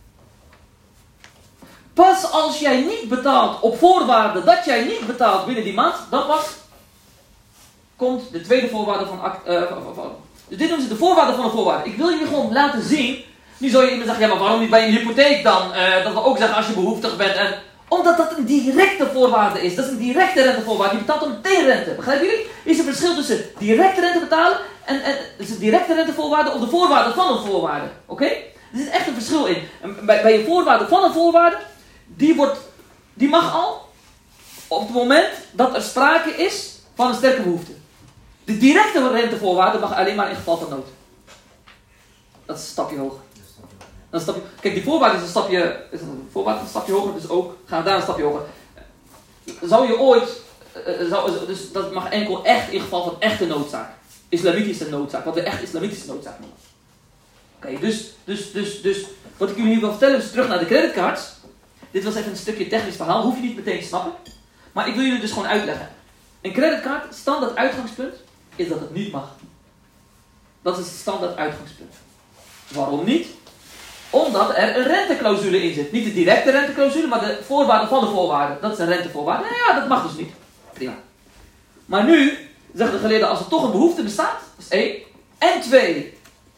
Pas als jij niet betaalt op voorwaarde dat jij niet betaalt binnen die maand, dan pas komt de tweede voorwaarde van... Uh, van, van dus dit noemen ze de voorwaarde van een voorwaarde. Ik wil je gewoon laten zien. Nu zou je iemand zeggen, ja maar waarom niet bij een hypotheek dan? Uh, dat wil ook zeggen als je behoeftig bent. En, omdat dat een directe voorwaarde is. Dat is een directe rentevoorwaarde. Je betaalt dan meteen rente. Begrijpen jullie? Er is een verschil tussen directe rente betalen en, en dus een directe rentevoorwaarde of de voorwaarde van een voorwaarde. Oké? Okay? Er zit echt een verschil in. En bij, bij een voorwaarde van een voorwaarde, die, wordt, die mag al op het moment dat er sprake is van een sterke behoefte. De directe rentevoorwaarde mag alleen maar in geval van nood. Dat is een stapje hoger. Dan stap je, kijk, die voorwaarde is een stapje, is een voorwaarde een stapje hoger, dus ook gaan we daar een stapje hoger. Zou je ooit, uh, zou, dus dat mag enkel echt in geval van echte noodzaak. Islamitische noodzaak, wat we echt islamitische noodzaak noemen. Oké, okay, dus, dus, dus, dus, wat ik jullie hier wil vertellen is terug naar de creditcards. Dit was even een stukje technisch verhaal, hoef je niet meteen te snappen. Maar ik wil jullie dus gewoon uitleggen. Een creditcard, standaard uitgangspunt, is dat het niet mag. Dat is het standaard uitgangspunt. Waarom niet? Omdat er een renteclausule in zit. Niet de directe renteclausule, maar de voorwaarde van de voorwaarde. Dat is een rentevoorwaarde. Nou ja, dat mag dus niet. Prima. Maar nu, zeggen de geleerden, als er toch een behoefte bestaat, dat is één. En twee.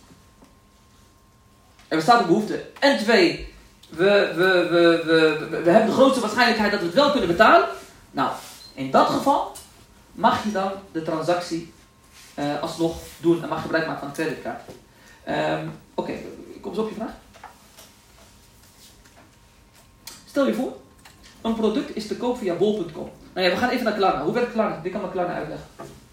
Er bestaat een behoefte. En twee. We, we, we, we, we, we hebben de grootste waarschijnlijkheid dat we het wel kunnen betalen. Nou, in dat geval mag je dan de transactie uh, alsnog doen en mag gebruik maken van een creditcard. Um, Oké, okay, ik kom eens op je vraag. Stel je voor, een product is te koop via bol punt com. Nou ja, we gaan even naar Klarna. Hoe werkt Klarna? Dit kan me Klarna uitleggen.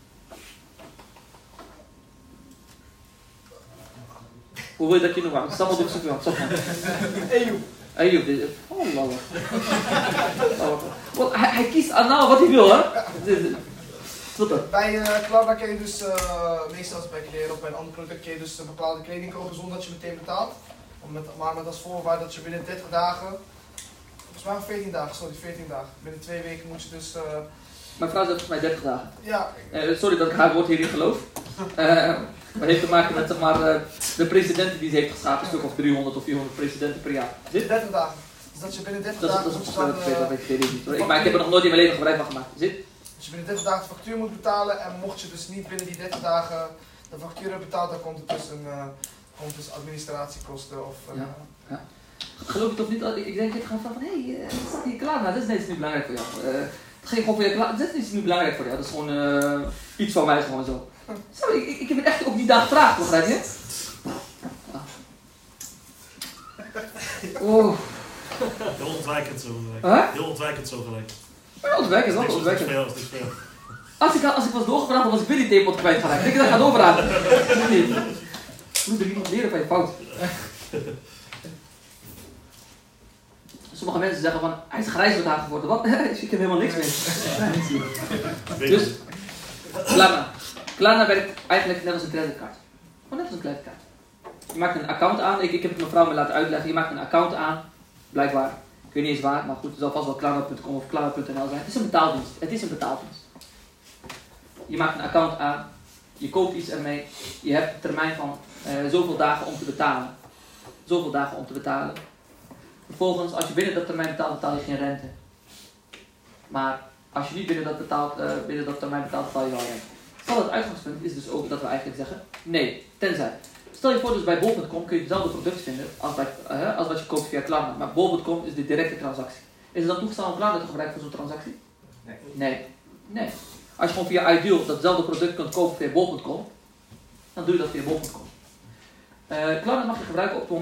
Hoe wil je dat je nog wacht? Stam op zoveel. Ejoep. Ejoep. Oh, lala. Oh, hij, hij kiest aan nou wat hij wil, hè? Bij uh, Klarna kun je dus, uh, meestal bij kleren of bij een ander product, kun je dus een bepaalde kleding kopen zonder dat je meteen betaalt. Met, maar met als voorwaarde dat je binnen dertig dagen, volgens mij veertien dagen, sorry, veertien dagen. Binnen twee weken moet je dus... Uh... Mijn vrouw zegt volgens mij dertig dagen. Ja. Uh, sorry dat ik haar woord hier niet geloof. Uh, maar heeft te maken met zeg maar, uh, de presidenten die ze heeft geschapen, een stuk of driehonderd of vierhonderd presidenten per jaar. Zit? dertig dagen. Dus dat je binnen dertig dat, dagen dat moet is, je dan... Dat is, dat weet ik niet hoor. Ik, maar ik heb er nog nooit in mijn leven gebruik van gemaakt. Zit? Dus je binnen dertig dagen de factuur moet betalen en mocht je dus niet binnen die dertig dagen de factuur hebben betaald, dan komt het dus een uh, komt dus administratiekosten of... Uh, ja. Ja. Geloof je toch niet? Ik denk ik ga vragen van, hé, hey, uh, staat hier klaar? Nou, dat is niet belangrijk voor jou. Uh, het ging gewoon voor jou klaar. Dit is niet belangrijk voor jou. Dat is gewoon uh, iets van mij gewoon zo. Zo ik, ik, ik heb het echt ook niet daar gevraagd, begrijp je? Ja. Oh. Heel ontwijkend zo gelijk. Huh? Heel ontwijkend zo gelijk. Ja, ontwijkend, wel ontwijkend. Als ik, als ik was doorgevraagd, dan was ik weer die theepot kwijtgeraakt. Ik denk dat ik ga doorvragen. Nee. Moet er iemand leren van je fout. Sommige mensen zeggen van, hij is grijs met haar geworden. Wat? Ik heb helemaal niks mee. Dus, Klarna. Klarna werkt eigenlijk net als een creditcard. Gewoon net als een creditcard. Je maakt een account aan. Ik, ik heb het mevrouw me laten uitleggen. Je maakt een account aan. Blijkbaar. Ik weet niet eens waar, maar goed, het zal vast wel Klarna punt com of Klarna punt n l zijn. Het is een betaaldienst. Het is een betaaldienst. Je maakt een account aan. Je koopt iets ermee. Je hebt een termijn van uh, zoveel dagen om te betalen. Zoveel dagen om te betalen. Vervolgens, als je binnen dat termijn betaalt, betaal je geen rente. Maar als je niet binnen dat, betaalt, uh, binnen dat termijn betaalt, betaal je wel rente. Stel het uitgangspunt is dus ook dat we eigenlijk zeggen, nee, tenzij. Stel je voor dus bij bol punt com kun je hetzelfde product vinden als, bij, uh, als wat je koopt via Klarna. Maar bol punt com is de directe transactie. Is het dan toegestaan om Klarna te gebruiken voor zo'n transactie? Nee. Nee. Nee. Als je gewoon via Ideal datzelfde product kunt kopen via bol punt com, dan doe je dat via bol punt com. Uh, Klarna mag je gebruiken op het moment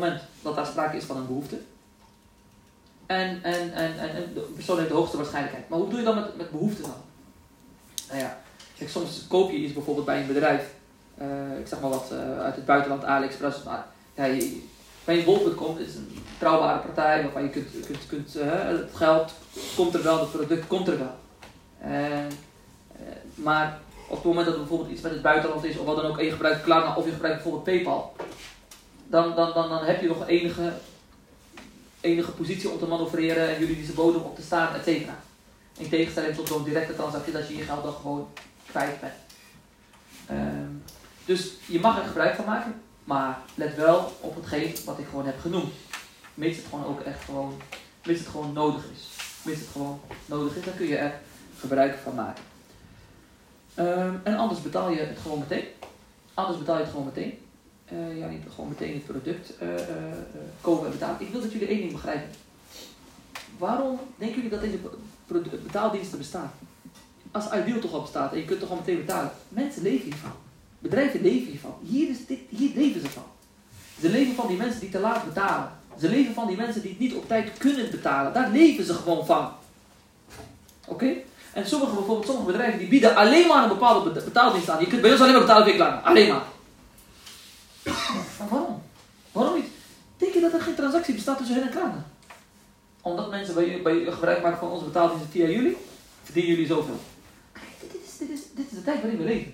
dat daar sprake is van een behoefte. En, en, en, en, en de persoon heeft de hoogste waarschijnlijkheid. Maar hoe doe je dan met, met behoefte dan? Nou ja, kijk, soms koop je iets bijvoorbeeld bij een bedrijf. Uh, ik zeg maar wat uh, uit het buitenland, AliExpress. Maar ja, je, bij bol punt com is een betrouwbare partij waarvan je kunt, kunt, kunt uh, het geld komt er wel, het product komt er wel. Uh, uh, maar op het moment dat er bijvoorbeeld iets met het buitenland is, of wat dan ook, en je gebruikt Klarna of je gebruikt bijvoorbeeld PayPal, dan, dan, dan, dan heb je nog enige, enige positie om te manoeuvreren en juridische bodem op te staan, et cetera. In tegenstelling tot zo'n directe transactie dat je je geld dan gewoon kwijt bent. Um, dus je mag er gebruik van maken, maar let wel op hetgeen wat ik gewoon heb genoemd. Mits het gewoon ook echt gewoon, mits het gewoon nodig is. Mits het gewoon nodig is, dan kun je er gebruik van maken. Um, en anders betaal je het gewoon meteen. Anders betaal je het gewoon meteen. Uh, ja, niet gewoon meteen het product uh, uh, uh, kopen en betalen. Ik wil dat jullie één ding begrijpen. Waarom denken jullie dat deze betaaldiensten bestaan? Als Ideal toch al bestaat en je kunt toch al meteen betalen. Mensen leven hiervan. Bedrijven leven hiervan. Hier, is dit, hier leven ze van. Ze leven van die mensen die te laat betalen. Ze leven van die mensen die het niet op tijd kunnen betalen. Daar leven ze gewoon van. Oké? Okay? En sommige, bijvoorbeeld, sommige bedrijven die bieden alleen maar een bepaalde betaaldienst aan. Je kunt bij ons alleen maar betalen via Klarna. Alleen maar. Maar waarom? Waarom niet? Denk je dat er geen transactie bestaat tussen hen en Klarna? Omdat mensen bij, bij gebruik maken van onze betaaldiensten via jullie, verdienen jullie zoveel. Kijk, dit is, dit is, dit is de tijd waarin we leven.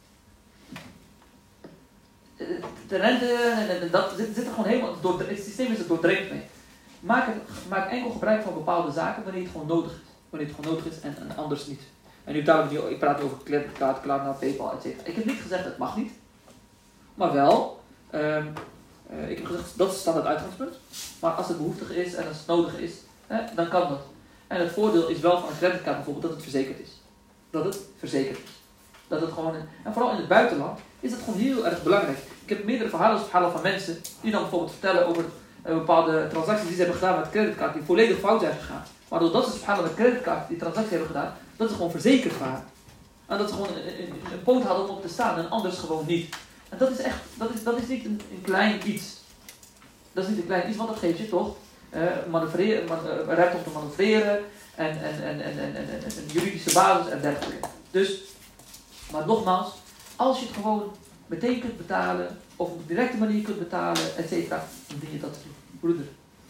De rente en dat zit, zit er gewoon helemaal door. Het systeem is er doordrenkt mee. Maak, het, maak enkel gebruik van bepaalde zaken wanneer het gewoon nodig is. Wanneer het gewoon nodig is en, en anders niet. En nu betaal ik, nu, ik praat over creditcard, Klarna, PayPal, et cetera. Ik heb niet gezegd het mag niet. Maar wel, um, uh, ik heb gezegd dat staat het uitgangspunt. Maar als het behoeftig is en als het nodig is, hè, dan kan dat. En het voordeel is wel van een creditcard bijvoorbeeld dat het verzekerd is. Dat het verzekerd is. Dat het gewoon, en vooral in het buitenland is dat gewoon heel erg belangrijk. Ik heb meerdere verhalen, verhalen van mensen die dan bijvoorbeeld vertellen over uh, bepaalde transacties die ze hebben gedaan met creditcard die volledig fout zijn gegaan. Maar doordat ze verhalen met creditcard die transactie hebben gedaan, dat ze gewoon verzekerd waren. En dat ze gewoon een, een, een poot hadden om op te staan en anders gewoon niet. En dat is echt, dat is, dat is niet een, een klein iets. Dat is niet een klein iets, want dat geeft je toch uh, manoeuvreren, man, uh, ruimte om te manoeuvreren en, en, en, en, en, en, en, en juridische basis en dergelijke. Dus, maar nogmaals, als je het gewoon meteen kunt betalen, of op een directe manier kunt betalen, et cetera, dan dien je dat te doen. Broeder.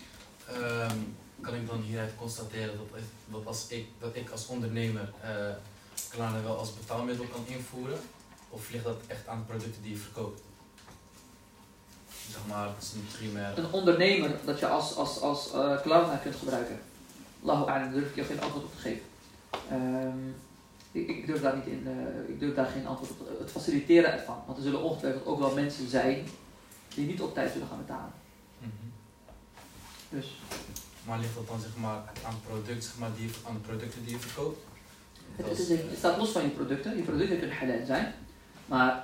Um, kan ik dan hieruit constateren dat, dat, als ik, dat ik als ondernemer uh, Klarna wel als betaalmiddel kan invoeren? Of ligt dat echt aan de producten die je verkoopt? Zeg maar, het is niet primair. Een ondernemer dat je als, als, als uh, Klarna kunt gebruiken. Allahu a'lam, daar durf ik je geen antwoord op te geven. Um, ik, ik, durf daar niet in, uh, ik durf daar geen antwoord op. Het faciliteren ervan. Want er zullen ongetwijfeld ook wel mensen zijn die niet op tijd zullen gaan betalen. Mm-hmm. Dus. Maar ligt dat dan zeg maar aan, het product, zeg maar, die, aan de producten die je verkoopt? Het, het, is een, het staat los van je producten. Je producten kunnen halal zijn. Maar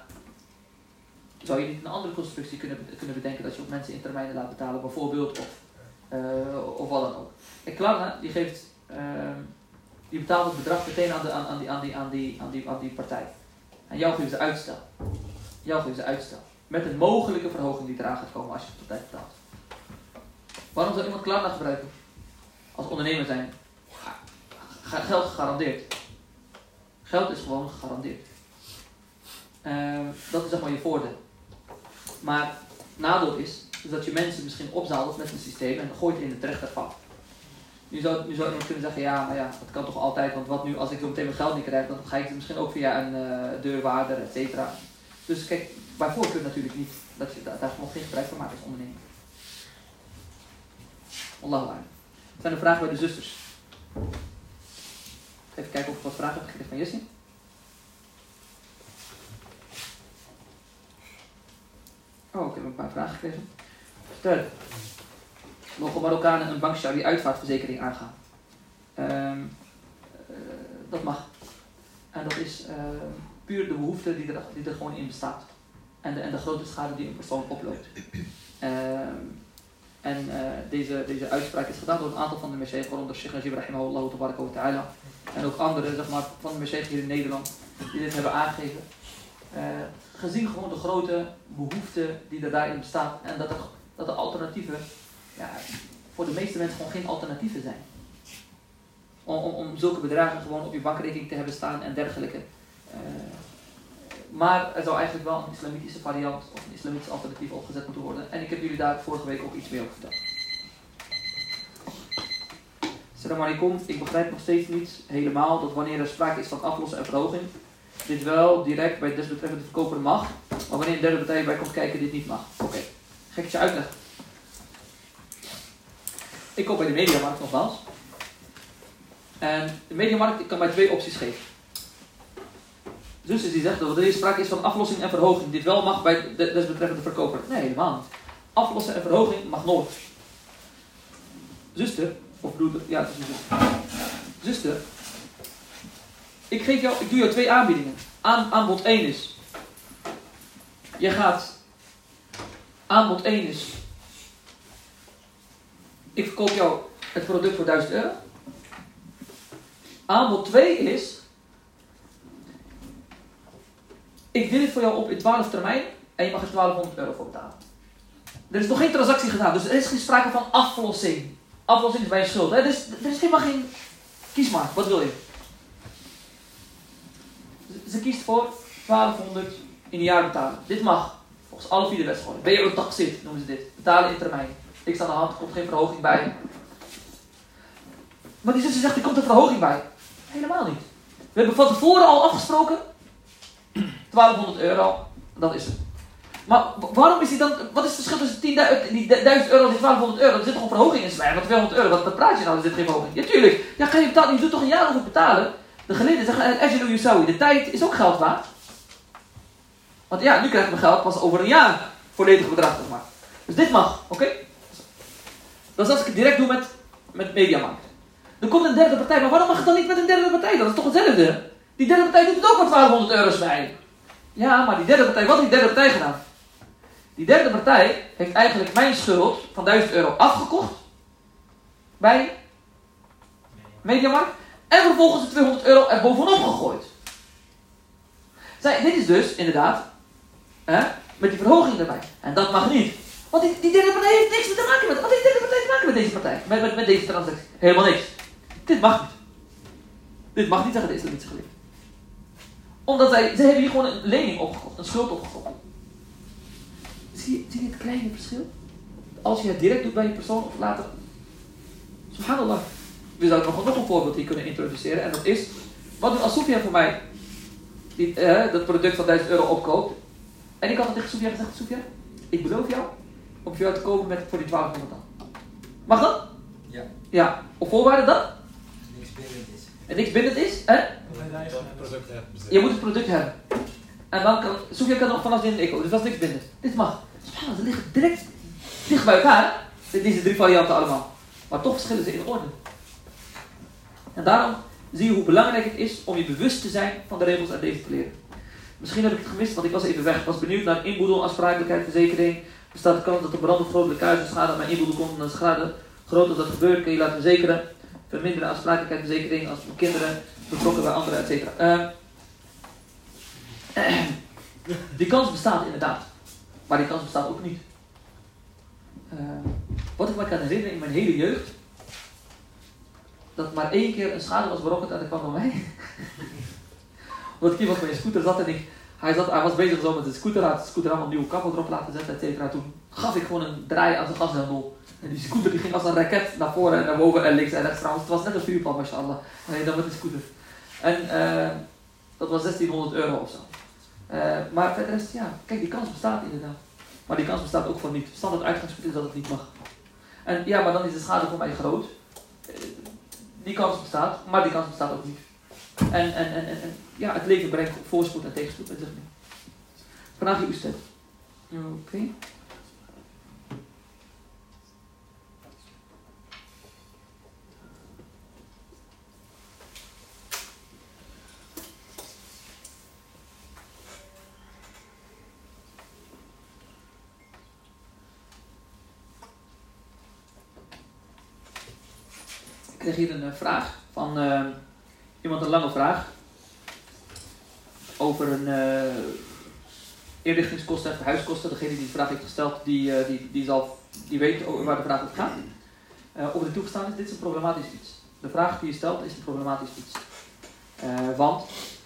zou je niet een andere constructie kunnen, kunnen bedenken dat je ook mensen in termijnen laat betalen, bijvoorbeeld, of, uh, of wat dan ook. En Klarna, die geeft, uh, die betaalt het bedrag meteen aan, de, aan, aan, die, aan, die, aan, die, aan, die, aan die partij. En jou geven ze uitstel. Jou geven ze uitstel. Met een mogelijke verhoging die eraan gaat komen als je het op tijd betaalt. Waarom zou iemand Klarna gebruiken? Als ondernemer zijn. Geld gegarandeerd. Geld is gewoon gegarandeerd. Uh, dat is zeg maar je voordeel. Maar nadeel is, is dat je mensen misschien opzadelt met een systeem en gooit in de trechterval. Nu zou, nu zou iemand kunnen zeggen, ja, maar ja, dat kan toch altijd, want wat nu als ik zo meteen mijn geld niet krijg, dan ga ik het misschien ook via een uh, deurwaarder, et cetera. Dus kijk, bij voorkeur natuurlijk niet, dat je daar, daar nog geen gebruik van maakt als ondernemer. Allahu a'lam. Zijn er vragen bij de zusters? Even kijken of ik wat vragen heb gekregen van Jessie. Oh, ik heb een paar vragen gekregen. Stel, mogen Marokkanen een bankshari uitvaartverzekering aangaan? Um, uh, dat mag. En dat is uh, puur de behoefte die er, die er gewoon in bestaat. En de, en de grote schade die een persoon oploopt. Um, en uh, deze, deze uitspraak is gedaan door een aantal van de meshayikh, waaronder Sheikh Najib rahimahullah tabaraka wa ta'ala. En ook anderen, zeg maar, van de meshayikh hier in Nederland, die dit hebben aangegeven. Uh, gezien gewoon de grote behoefte die er daarin bestaat en dat er dat de alternatieven ja, voor de meeste mensen gewoon geen alternatieven zijn. Om, om, om zulke bedragen gewoon op je bankrekening te hebben staan en dergelijke. Uh, maar er zou eigenlijk wel een islamitische variant of een islamitisch alternatief opgezet moeten worden. En ik heb jullie daar vorige week ook iets meer over verteld. Assalamu alaikum. Ik begrijp nog steeds niet helemaal dat wanneer er sprake is van aflossen en verhoging, dit wel direct bij desbetreffende verkoper mag, maar wanneer een derde partij bij komt kijken, dit niet mag. Oké, okay. Ga ik het je uitleggen. Ik koop bij de Mediamarkt nogmaals. En de Mediamarkt kan mij twee opties geven. Dus die zegt dat wanneer er sprake is van aflossing en verhoging, dit wel mag bij de desbetreffende verkoper. Nee, helemaal niet. Aflossen en verhoging mag nooit. Zuster, of broeder, ja, het is een zuster. Zuster, ik, geef jou, ik doe jou twee aanbiedingen. Aan, aanbod één is, je gaat, aanbod één is, ik verkoop jou het product voor duizend euro. Aanbod twee is, ik deel het voor jou op in twaalf termijnen en je mag er twaalfhonderd euro voor betalen. Er is nog geen transactie gedaan, dus er is geen sprake van aflossing. Aflossing is bij een schuld. Hè? Dus, er is helemaal geen, kies maar, wat wil je? Ze kiest voor twaalfhonderd in een jaar betalen. Dit mag, volgens alle vier de wetscholen. B O taxit noemen ze dit. Betalen in termijn. Niks aan de hand, er komt geen verhoging bij. Maar die zuster zegt, er komt een verhoging bij. Helemaal niet. We hebben van tevoren al afgesproken. twaalfhonderd euro, dat is het. Maar waarom is die dan, wat is het verschil tussen tienduizend euro en die twaalfhonderd euro? Er zit toch een verhoging in zwijgen, wat tweehonderd euro, wat, wat praat je nou, er zit geen verhoging. Ja tuurlijk, ja, ga je betalen, je doet toch een jaar over betalen. De geleden zeggen, Ajalu Yusawi, de tijd is ook geld waard. Want ja, nu krijgen we geld pas over een jaar, volledig bedrag zeg maar. Dus dit mag, oké? Okay? Dat is als ik het direct doe met, met Mediamarkt. Er komt een derde partij, maar waarom mag het dan niet met een derde partij? Dat is toch hetzelfde? Die derde partij doet het ook met twaalfhonderd euro zwijgen. Ja, maar die derde partij, wat heeft die derde partij gedaan? Die derde partij heeft eigenlijk mijn schuld van duizend euro afgekocht bij Mediamarkt en vervolgens de tweehonderd euro er bovenop gegooid. Zij, dit is dus inderdaad hè, met die verhoging erbij. En dat mag niet. Want die, die derde partij heeft niks te maken met. Wat heeft die derde partij te maken met deze partij? Met, met, met deze transactie? Helemaal niks. Dit mag niet. Dit mag niet, zeggen de islamitische geleerden. Omdat zij, zij hebben hier gewoon een lening opgekocht, een schuld opgekocht. Zie je, zie je het kleine verschil? Als je het direct doet bij je persoon of later. Subhanallah. We zouden nog, nog een voorbeeld hier kunnen introduceren. En dat is, wat doet als Sofia voor mij die, eh, dat product van duizend euro opkoopt. En ik had tegen Sofia gezegd, Sofia, ik beloof jou om voor jou te kopen met, voor die twaalfhonderd dan. Mag dat? Ja. Ja. Op voorwaarde dat? Niks bindend is. En niks bindend is, hè? Je moet het product hebben. En dan kan, Sofia kan nog vanaf in de eco, dus dat is niks bindend. Dit mag. Ze liggen direct dicht bij elkaar, hè? Deze drie varianten allemaal. Maar toch verschillen ze in orde. En daarom zie je hoe belangrijk het is om je bewust te zijn van de regels en deze te leren. Misschien heb ik het gemist, want ik was even weg. Ik was benieuwd naar inboedel, aansprakelijkheid, verzekering. Bestaat de kans dat er brand of grote kuizenschade aan mijn inboedel komt en een schade groter dat gebeurt, kun je laten verzekeren. Verminderen aansprakelijkheid, verzekering als kinderen betrokken bij anderen, et cetera. Uh, die kans bestaat inderdaad. Maar die kans bestaat ook niet. Uh, wat ik me kan herinneren in mijn hele jeugd, dat maar één keer een schade was berokkend en dat kwam door mij. Omdat ik iemand met een scooter zat en ik, hij, zat, hij was bezig zo met de scooter, hij had de scooter allemaal nieuwe kappel erop laten zetten, et cetera. Toen gaf ik gewoon een draai aan zijn gashendel. En die scooter die ging als een raket naar voren en naar boven en links en rechts trouwens. Het was net een vuurpal, mashallah. Nee, dan met de scooter. En uh, dat was zestienhonderd euro of zo. Uh, maar verder is ja, kijk, die kans bestaat inderdaad. Maar die kans bestaat ook voor niet. Standaard uitgangspunt is dat het niet mag. En ja, maar dan is de schade voor mij groot. Uh, die kans bestaat, maar die kans bestaat ook niet. En, en, en, en, en ja, het leven brengt voorspoed en tegenspoed met zich mee. Vandaag je Oested. Oké. Okay. Ik kreeg hier een uh, vraag van uh, iemand, een lange vraag over een uh, inrichtingskosten en verhuiskosten. Degene die de vraag heeft gesteld, die, uh, die, die zal die weet waar de vraag over gaat. Uh, of dit toegestaan is, dit is een problematisch iets. De vraag die je stelt is een problematisch iets. Uh, want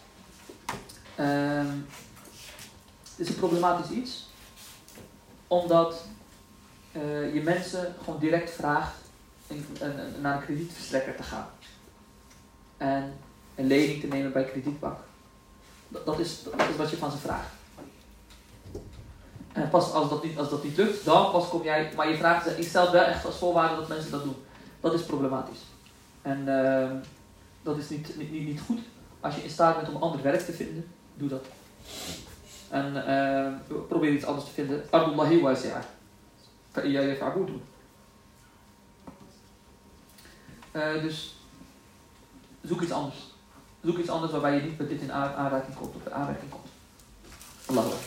uh, het is een problematisch iets omdat uh, je mensen gewoon direct vraagt in, uh, naar een kredietverstrekker te gaan. En een lening te nemen bij kredietbank. Dat, dat, is, dat is wat je van ze vraagt. En pas als dat, niet, als dat niet lukt, dan pas kom jij, maar je vraagt ze, je stelt wel echt als voorwaarde dat mensen dat doen. Dat is problematisch. En uh, dat is niet, niet, niet, niet goed. Als je in staat bent om ander werk te vinden, doe dat. En uh, probeer iets anders te vinden. Ardullahi wasi'a. Fa'iyaya fa'budu. Uh, dus zoek iets anders. Zoek iets anders waarbij je niet met dit in aanraking komt of de aanraking komt. Allah. Oké,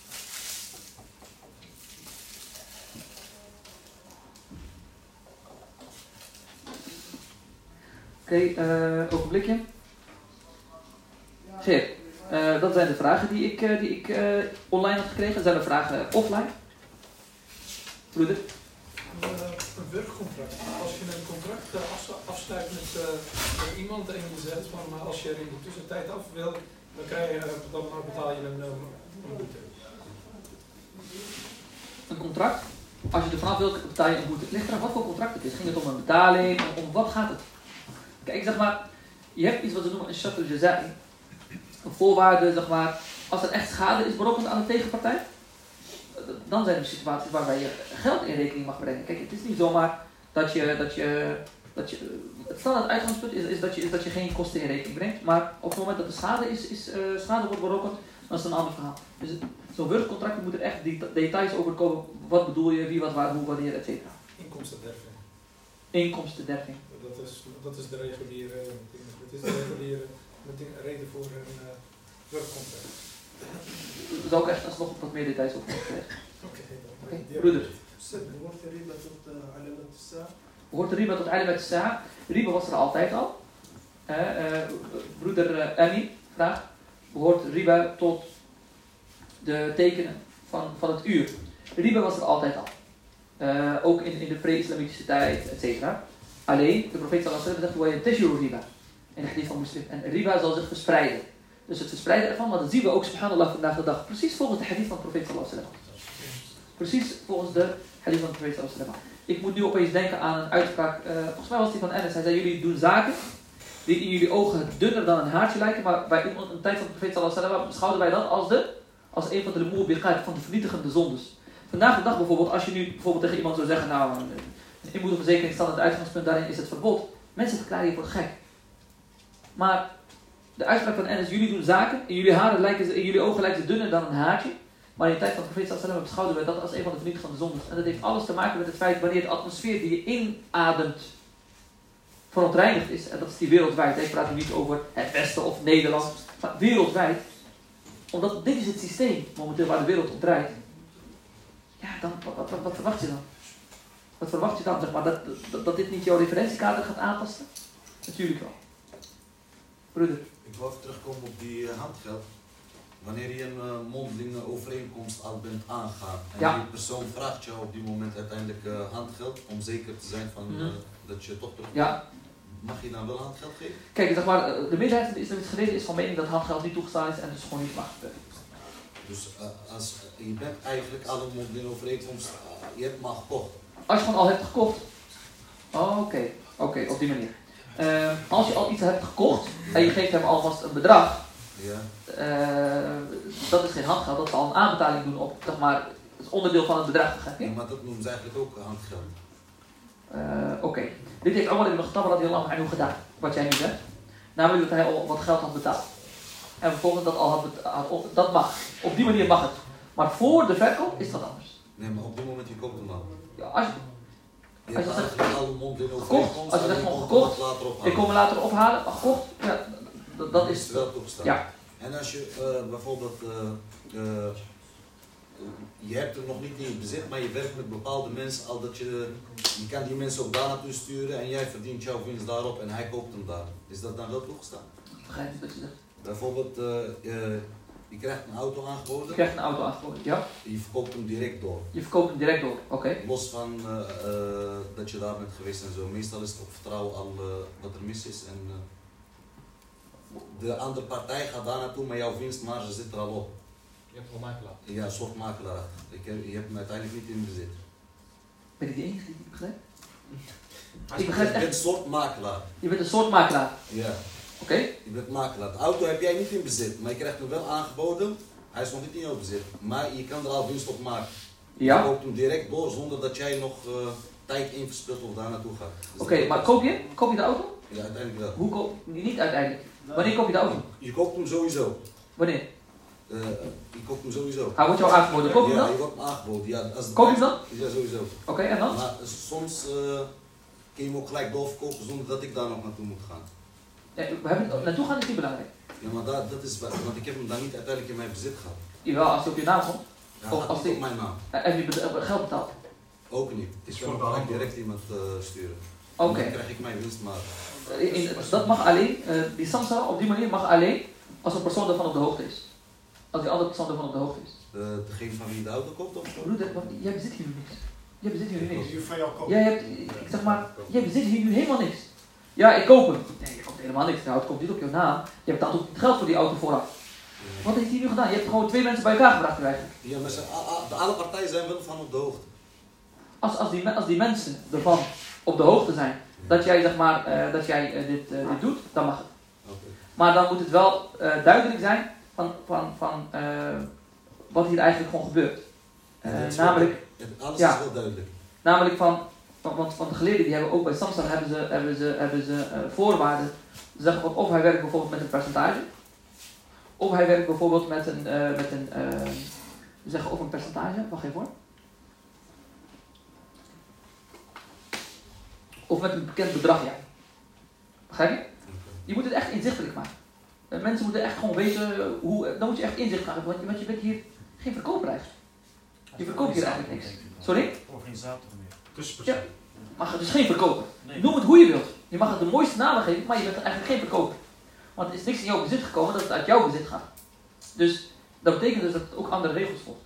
okay, uh, ogenblikje. Geer, uh, dat zijn de vragen die ik, uh, die ik uh, online had gekregen. Zijn er vragen uh, offline? Broeder? Een, uh, een werkcontract. Als je een contract uh, afsluit met, uh, met iemand en je zegt van uh, als je er in de tussentijd af wil, dan, krijg je, uh, dan betaal je een, um, een boete. Een contract? Als je er vanaf wilt, betaal je een boete. Het ligt eraan wat voor contract het is. Ging het om een betaling? Om, om wat gaat het? Kijk, zeg maar, je hebt iets wat we noemen een shart al-jazai. Een voorwaarde, zeg maar, als er echt schade is berokkend aan de tegenpartij, dan zijn er situaties waarbij je geld in rekening mag brengen. Kijk, het is niet zomaar dat je, dat je, dat je het standaard uitgangspunt is, is, dat je, is dat je geen kosten in rekening brengt, maar op het moment dat er schade is, is uh, schade wordt berokkend, dan is het een ander verhaal. Dus zo'n wordcontract moet er echt de details over komen. Wat bedoel je, wie, wat, waar, hoe, wanneer, et cetera. Inkomstenderving. Inkomstenderving. Dat is, dat is de reguliere, dat is de reguliere reden voor een uh, wordcontract. Er zou ook echt alsnog wat meer details over moeten krijgen. Oké, okay. okay. Broeder. Behoort de riba tot alimat as-sa'a? Behoort de riba tot alimat as-sa'a? Riba was er altijd al. Uh, uh, broeder uh, Amin vraagt. Behoort riba tot de tekenen van, van het uur? Riba was er altijd al. Uh, ook in, in de pre-islamitische tijd, et cetera. Alleen, de profeet sallallahu alaihi wasallam zegt, teshiru riba. In de hadith van Muslim. En riba zal zich verspreiden. Dus het verspreiden ervan, maar dat zien we ook, subhanallah, vandaag de dag. Precies volgens de hadith van de profeet sallallahu alaihi wasallam. Precies volgens de hadith van de profeet sallallahu alaihi wasallam. Ik moet nu opeens denken aan een uitspraak, uh, volgens mij was die van Enes. Hij zei, jullie doen zaken die in jullie ogen dunner dan een haartje lijken, maar bij een tijd van de profeet sallallahu alaihi wasallam beschouwden wij dat als, de, als een van de moerbiqat, van de vernietigende zondes. Vandaag de dag bijvoorbeeld, als je nu bijvoorbeeld tegen iemand zou zeggen, nou, een inboedelverzekering staat het uitgangspunt, daarin is het verbod. Mensen verklaren je voor gek. Maar de uitspraak van Enes, jullie doen zaken, in jullie, haren lijken, in jullie ogen lijken ze dunner dan een haartje. Maar in de tijd van de profeet sallallahu alaihi wasallam beschouwden we dat als een van de vernietigende zondes. En dat heeft alles te maken met het feit wanneer de atmosfeer die je inademt verontreinigd is. En dat is die wereldwijd. Ik praat nu niet over het Westen of Nederland, maar wereldwijd. Omdat dit is het systeem momenteel waar de wereld op draait. Ja, dan, wat, wat, wat verwacht je dan? Wat verwacht je dan? Zeg maar, dat, dat, dat dit niet jouw referentiekader gaat aantasten? Natuurlijk wel. Broeder. Ik wil even terugkomen op die uh, handgeld. Wanneer je een uh, mondelinge overeenkomst al bent aangegaan en ja. die persoon vraagt jou op die moment uiteindelijk uh, handgeld om zeker te zijn van, uh, mm. dat je toch terug ja. mag je dan wel handgeld geven? Kijk, zeg maar, de meerderheid van de islamitische geleden is van mening dat handgeld niet toegestaan is en dus gewoon niet mag. Dus uh, als, uh, je bent eigenlijk al een mondelinge overeenkomst, uh, je hebt maar gekocht. Als je gewoon al hebt gekocht. Oh, oké, okay. oké, okay, op die manier. Uh, als je al iets hebt gekocht en je geeft hem alvast een bedrag, ja. uh, dat is geen handgeld, dat zal een aanbetaling doen op, zeg maar, het is onderdeel van het bedrag. Ja, maar dat noemen ze eigenlijk ook handgeld. Uh, Oké, okay. Dit heeft allemaal in de getabbe dat hij al lang gedaan, wat jij nu zegt. Namelijk dat hij al wat geld had betaald. En vervolgens dat al had betaald, dat mag. Op die manier mag het. Maar voor de verkoop is dat anders. Nee, maar op dit moment je koopt hem al. Ja, als je... Je als je hebt zegt, al een mondelinge gekocht, als je zegt gewoon gekocht, ik kom hem later ophalen, maar gekocht, ja, dat, dat is... wel toegestaan. Ja. En als je uh, bijvoorbeeld, uh, uh, je hebt hem nog niet in je bezit, maar je werkt met bepaalde mensen, al dat je, je kan die mensen ook daar naartoe sturen en jij verdient jouw winst daarop en hij koopt hem daar. Is dat dan wel toegestaan? Begrijp je wat je zegt? Bijvoorbeeld, uh, uh, Je krijgt een auto aangeboden. Je krijgt een auto aangeboden, ja. Je verkoopt hem direct door. Je verkoopt hem direct door, oké. Okay. Los van uh, uh, dat je daar bent geweest en zo. Meestal is het op vertrouwen al uh, wat er mis is. En, uh, de andere partij gaat daar naartoe, maar jouw winstmarge zit er al op. Je hebt gewoon makelaar. Ja, een soort makelaar. Ik heb, je hebt hem uiteindelijk niet in bezit. Ben ik de enige die het begrijpt? Ik begrijp echt. Je bent een soort makelaar. Je bent een soort makelaar? Ja. Oké. Okay. Je bent makelaar. De auto heb jij niet in bezit, maar je krijgt hem wel aangeboden. Hij is nog niet in jouw bezit, maar je kan er al winst op maken. Ja. Je koopt hem direct door zonder dat jij nog uh, tijd in verspilt of daar naartoe gaat. Dus Oké, okay, maar koop je? Koop je de auto? Ja, uiteindelijk wel. Hoe koop je? Niet uiteindelijk. Wanneer koop je de auto? Je koopt hem sowieso. Wanneer? Uh, je koopt hem sowieso. Hij wordt jou aangeboden. Koop je hem ja, dan? Ja, je wordt hem aangeboden. Ja, als koop je hem dan? Ja, sowieso. Oké, okay, en dan? Maar soms uh, kun je hem ook gelijk doorverkopen zonder dat ik daar nog naartoe moet gaan. Ja, we hebben, naartoe gaan is niet belangrijk. Ja, maar dat, dat is, want ik heb hem dan niet uiteindelijk in mijn bezit gehad. Jawel, als hij op je naam komt. Ja, of als hij op mijn naam. Heb je geld betaald? Ook niet. Ik kan gelijk direct iemand uh, sturen. Oké. Okay. Dan krijg ik mijn winst maar. In, dat mag alleen, uh, die samsa op die manier mag alleen als een persoon ervan op de hoogte is. Als die andere persoon ervan op de hoogte is. Uh, degene van wie de auto koopt of zo? Broeder, jij bezit hier nu niks. Jij bezit hier nu niks. Die van jou koopt. Jij hebt, ik zeg maar, jij bezit hier nu helemaal niks. Ja, ik koop hem. Nee, je koopt helemaal niks. De auto komt niet op jouw naam. Je betaalt ook het geld voor die auto vooraf. Ja. Wat heeft hij nu gedaan? Je hebt gewoon twee mensen bij elkaar gebracht eigenlijk. Ja, maar ze, de alle partijen zijn wel van op de hoogte. Als, als, die, als die mensen ervan op de hoogte zijn, ja. dat jij, zeg maar, uh, dat jij uh, dit, uh, dit doet, dan mag het. Okay. Maar dan moet het wel uh, duidelijk zijn van, van, van uh, wat hier eigenlijk gewoon gebeurt. Uh, ja, namelijk, alles ja, is wel duidelijk. Namelijk van, van, want van de geleerden die hebben ook bij Samsung hebben ze, hebben ze, hebben ze uh, voorwaarden. Ze zeggen van, of hij werkt bijvoorbeeld met een percentage, of hij werkt bijvoorbeeld met een, uh, met een uh, we zeggen of een percentage, wacht even hoor. Of met een bekend bedrag, ja. Begrijp je? Je moet het echt inzichtelijk maken. Uh, mensen moeten echt gewoon weten hoe, dan moet je echt inzicht gaan, want, want je bent hier geen verkoopprijs. Je verkoopt hier eigenlijk niks. Sorry? Organisator meer. Ja, maar het is geen verkoper. Nee. Noem het hoe je wilt. Je mag het de mooiste namen geven, maar je bent eigenlijk geen verkoper. Want er is niks in jouw bezit gekomen dat het uit jouw bezit gaat. Dus dat betekent dus dat het ook andere regels volgt.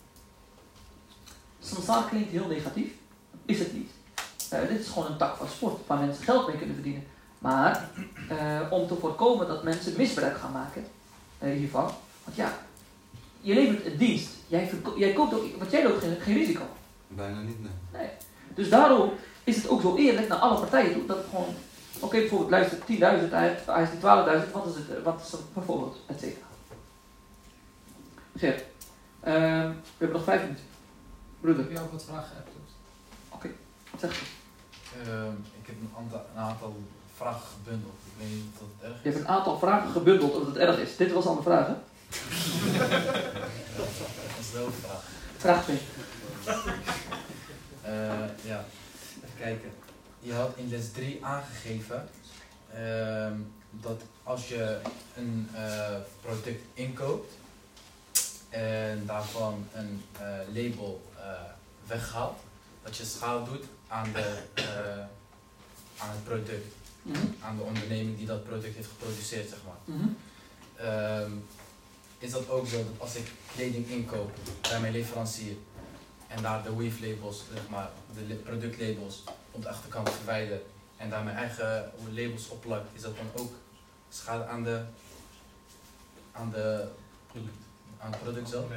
Samsara klinkt heel negatief. Is het niet. Uh, dit is gewoon een tak van sport waar mensen geld mee kunnen verdienen. Maar uh, om te voorkomen dat mensen misbruik gaan maken uh, hiervan. Want ja, je levert een dienst. Jij, jij koopt ook, want jij loopt geen, geen risico. Bijna niet, nee. nee. Dus daarom is het ook zo eerlijk naar alle partijen toe. Dat het gewoon, oké okay, bijvoorbeeld luister tienduizend, hij is die twaalfduizend, wat is het, wat is het bijvoorbeeld, et cetera. Zeg, uh, we hebben nog vijf minuten. Broeder. Ik heb jou wat vragen geappt. Oké, okay. Zeg je. Uh, ik heb een aantal, een aantal vragen gebundeld. Ik weet niet of dat erg is. Je hebt een aantal vragen gebundeld of het erg is. Dit was al de vraag, hè? Dat is de hoofdvraag. Vraag twee. Uh, ja, even kijken. Je had in les drie aangegeven uh, dat als je een uh, product inkoopt en daarvan een uh, label uh, weghaalt, dat je schade doet aan, de, uh, aan het product, mm-hmm. aan de onderneming die dat product heeft geproduceerd, zeg maar. Mm-hmm. Uh, is dat ook zo dat als ik kleding inkoop bij mijn leverancier en daar de weave labels, zeg maar, de productlabels op de achterkant verwijder en daar mijn eigen labels op plak, is dat dan ook schade aan de aan de aan het product zelf?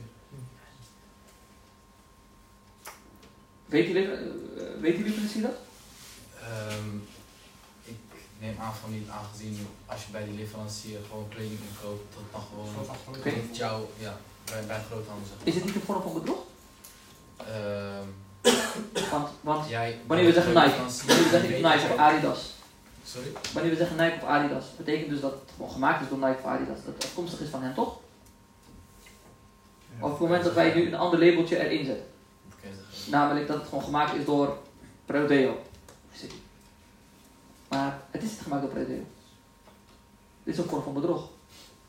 Weet jullie, uh, weet jullie precies dat? Um, ik neem aan van niet, aangezien als je bij die leverancier gewoon kleding inkoopt, dat dan gewoon okay. niet jou, ja, bij, bij groothandel. Is het niet een vorm van bedrog? Um, want want jij, wanneer we zeggen Nike, wanneer we zeggen Nike of Adidas. Sorry? Wanneer we zeggen Nike of Adidas, betekent dus dat het gewoon gemaakt is door Nike of Adidas, dat het afkomstig is van hen, toch? Ja, of op het moment dat wij nu een ander labeltje erin zetten. Okay, namelijk dat het gewoon gemaakt is door Prodeo. Maar het is niet gemaakt door Prodeo. Dit is een vorm van bedrog. Oké,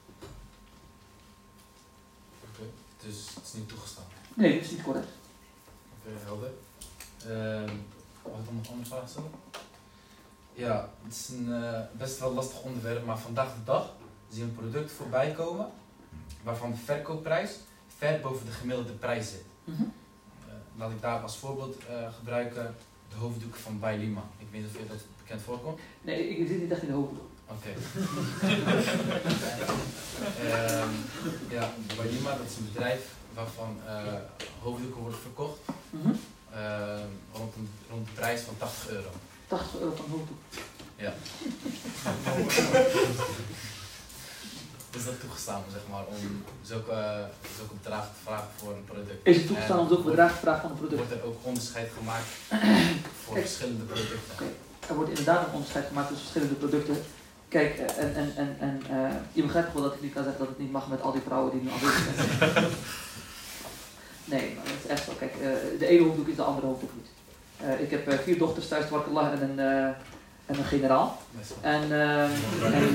okay. Dus het is niet toegestaan? Nee, dit is niet correct. Oké, okay, helder. Uh, Mag ik dan nog een andere vraag stellen? Ja, het is een uh, best wel lastig onderwerp, maar vandaag de dag zien we een product voorbij komen waarvan de verkoopprijs ver boven de gemiddelde prijs zit. Mm-hmm. Uh, laat ik daar als voorbeeld uh, gebruiken de hoofddoeken van Bailima. Ik weet niet of je dat bekend voorkomt. Nee, ik zit niet echt in de hoofddoek. Oké. um, ja, Bailima, dat is een bedrijf waarvan uh, hoofddoeken worden verkocht Mm-hmm. uh, rond, een, rond de prijs van tachtig euro. tachtig euro van hoofddoek? Ja. Is dat toegestaan, zeg maar, om zulke, zulke bedragen te vragen voor een product? Is het toegestaan om zulke bedragen te vragen van een product? Wordt er ook onderscheid gemaakt voor Kijk, verschillende producten? Okay. Er wordt inderdaad een onderscheid gemaakt tussen verschillende producten. Kijk, en, en, en, en uh, je begrijpt wel dat ik niet kan zeggen dat het niet mag met al die vrouwen die nu aanwezig zijn. Nee, maar dat is echt zo. Kijk, uh, de ene hoofddoek is de andere hoofddoek niet. Uh, ik heb uh, vier dochters thuis, tabakallah, en een, uh, en een generaal. En, uh, en,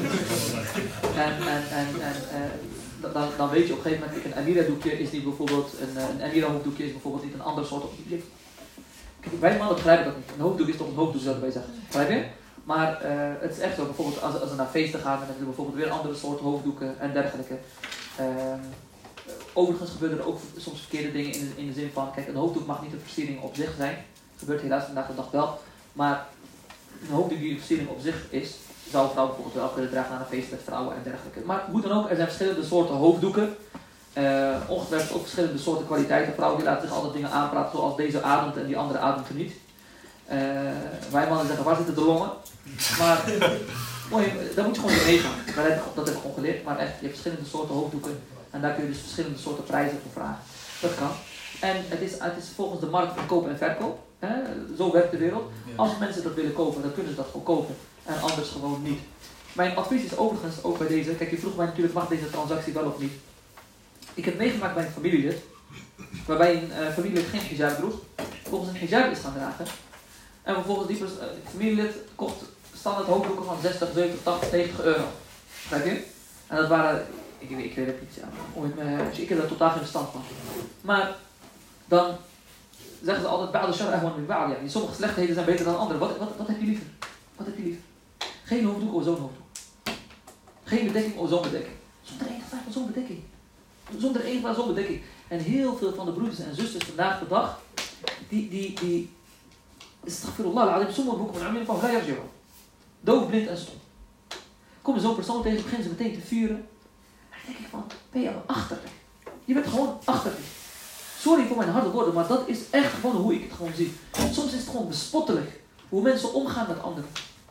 en, en, en, en uh, dan, dan weet je op een gegeven moment, een Amira doekje is niet bijvoorbeeld, een, een Amira hoofddoekje is bijvoorbeeld niet een ander soort hoofddoek. Kijk, wij mannen begrijpen dat niet. Een hoofddoek is toch een hoofddoek, zouden wij zeggen. Begrijp je? Maar uh, het is echt zo, bijvoorbeeld als, als we naar feesten gaan, dan hebben we bijvoorbeeld weer andere soorten hoofddoeken en dergelijke. Uh, overigens gebeuren er ook soms verkeerde dingen in de, in de zin van, kijk, een hoofddoek mag niet een versiering op zich zijn. Dat gebeurt helaas vandaag de dag wel. Maar een hoofddoek die een versiering op zich is, zou een vrouw bijvoorbeeld wel kunnen dragen naar een feest met vrouwen en dergelijke. Maar hoe dan ook, er zijn verschillende soorten hoofddoeken. Uh, ongetwijfeld ook verschillende soorten kwaliteiten. Vrouwen die laten zich altijd dingen aanpraten zoals deze ademt en die andere ademt er niet. Uh, wij mannen zeggen, waar zitten de longen? Maar mooi, daar moet je gewoon in meegaan. Dat heb ik gewoon geleerd. Maar echt, je hebt verschillende soorten hoofddoeken. En daar kun je dus verschillende soorten prijzen voor vragen. Dat kan. En het is, het is volgens de markt van koop en verkoop. Hè? Zo werkt de wereld. Als mensen dat willen kopen, dan kunnen ze dat gewoon kopen. En anders gewoon niet. Mijn advies is overigens ook bij deze. Kijk, je vroeg mij natuurlijk, mag deze transactie wel of niet? Ik heb meegemaakt bij een familielid. Waarbij een uh, familielid geen hijab droeg. Volgens een hijab is gaan dragen. En vervolgens die uh, familielid kocht standaard hoofddoeken van zestig, zeventig, tachtig, negentig euro. Begrijp je? En dat waren, ik, ik, ik weet het niet, ja, ooit me, ik heb er totaal geen verstand van. Maar dan zeggen ze altijd, ba'al shar ahwan min ba'al. Ja, sommige slechtheden zijn beter dan andere. Wat, wat, wat heb je liever? Wat heb je liever? Geen hoofddoek of zo'n hoofddoek. Geen bedekking of zo'n bedekking. Zonder enige vraag van zo'n bedekking. Zonder enige vraag zo'n bedekking. En heel veel van de broeders en zusters vandaag de dag, die, die, die, astaghfirullah, al-azim, sommige boeken van Amir van Vrijheidsjouw. Doof, blind en stom. Kom je zo'n persoon tegen, beginnen ze meteen te vuren. En dan denk ik van, ben je al achterlijk? Je bent gewoon achterlijk. Sorry voor mijn harde woorden, maar dat is echt gewoon hoe ik het gewoon zie. Soms is het gewoon bespottelijk hoe mensen omgaan met anderen.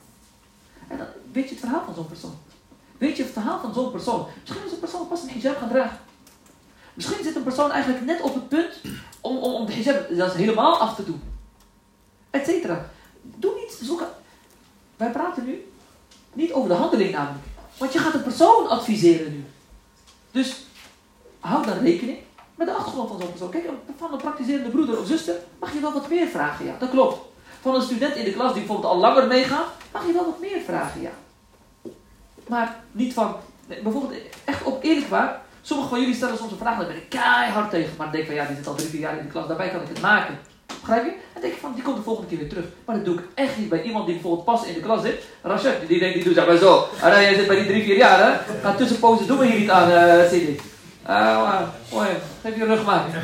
En dan weet je het verhaal van zo'n persoon. Weet je het verhaal van zo'n persoon. Misschien is een persoon pas een hijab gaan dragen. Misschien zit een persoon eigenlijk net op het punt om, om, om de hijab zelfs helemaal af te doen. Etcetera. Doe niet zoeken. Wij praten nu niet over de handeling namelijk. Want je gaat een persoon adviseren nu. Dus hou dan rekening met de achtergrond van zo'n persoon. Kijk, van een praktiserende broeder of zuster mag je wel wat meer vragen, ja. Dat klopt. Van een student in de klas die bijvoorbeeld al langer meegaat, mag je wel wat meer vragen, ja. Maar niet van, bijvoorbeeld, echt op eerlijk waar, sommigen van jullie stellen soms een vraag, daar ben ik keihard tegen. Maar dan denk ik van, ja, die zit al drie, vier jaar in de klas, daarbij kan ik het maken. Begrijp je? En dan denk ik van, die komt de volgende keer weer terug. Maar dat doe ik echt niet bij iemand die bijvoorbeeld pas in de klas zit. Rashad, die denkt, die doet zeg maar zo. En dan jij zit bij die drie, vier jaar, hè. Ga tussenpozen, doen we hier niet aan, uh, Sidi. Uh, mooi, geef je rug maar.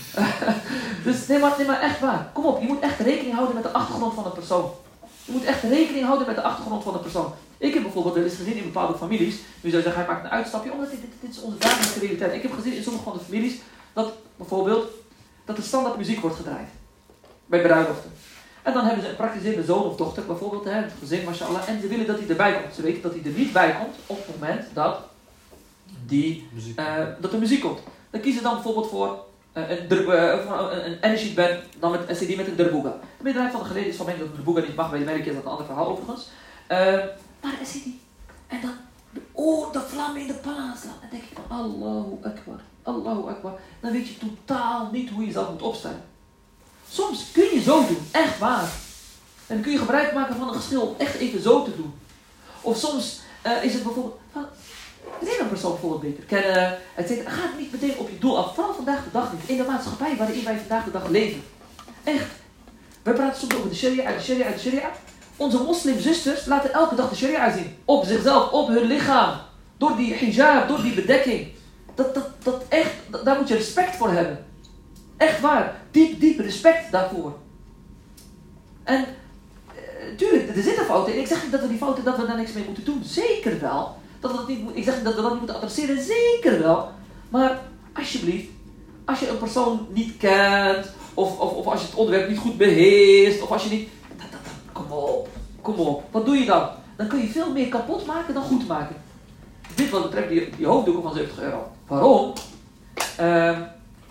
Dus nee maar, nee maar echt waar. Kom op, je moet echt rekening houden met de achtergrond van de persoon. Je moet echt rekening houden met de achtergrond van de persoon. Ik heb bijvoorbeeld wel eens gezien in bepaalde families. Nu zou je zeggen, hij maakt een uitstapje, omdat dit, dit, dit is onze dagelijkse realiteit. Ik heb gezien in sommige van de families dat bijvoorbeeld dat er standaard muziek wordt gedraaid. Bij bruiloften. En dan hebben ze een praktiserende zoon of dochter bijvoorbeeld, hè, het gezin, mashallah, en ze willen dat hij erbij komt. Ze weten dat hij er niet bij komt op het moment dat, die, uh, dat er muziek komt. Dan kiezen ze dan bijvoorbeeld voor uh, een, uh, een, een energy band, dan met een cd met een derboega. De meerderheid van de geleden is van mening dat de derboega niet mag, bij de merk is dat een ander verhaal overigens. Uh, maar een cd. En dan de, oh, de vlam in de pan aanslaan. Dan denk ik van Allahu Akbar, Allahu Akbar. Dan weet je totaal niet hoe je zelf moet opstellen. Soms kun je zo doen, echt waar. En dan kun je gebruik maken van een geschil om echt even zo te doen. Of soms uh, is het bijvoorbeeld, van, leer een persoon bijvoorbeeld beter kennen, et cetera. Ga het niet meteen op je doel af, vooral vandaag de dag niet. In de maatschappij waarin wij vandaag de dag leven. Echt. Wij praten soms over de sharia, de sharia, de sharia. Onze moslimzusters laten elke dag de sharia zien. Op zichzelf, op hun lichaam. Door die hijab, door die bedekking. Dat, dat, dat echt, dat, daar moet je respect voor hebben. Echt waar. Diep, diep respect daarvoor. En uh, tuurlijk, er zitten fouten in. Ik zeg niet dat we die fouten, dat we daar niks mee moeten doen. Zeker wel. Dat we dat niet, ik zeg niet dat we dat niet moeten adresseren. Zeker wel. Maar alsjeblieft, als je een persoon niet kent, of, of, of als je het onderwerp niet goed beheerst, of als je niet... Dat, dat, dat, kom op, kom op. Wat doe je dan? Dan kun je veel meer kapot maken dan goed maken. Dit wat betreft die, die hoofddoeken van zeventig euro. Waarom? Uh,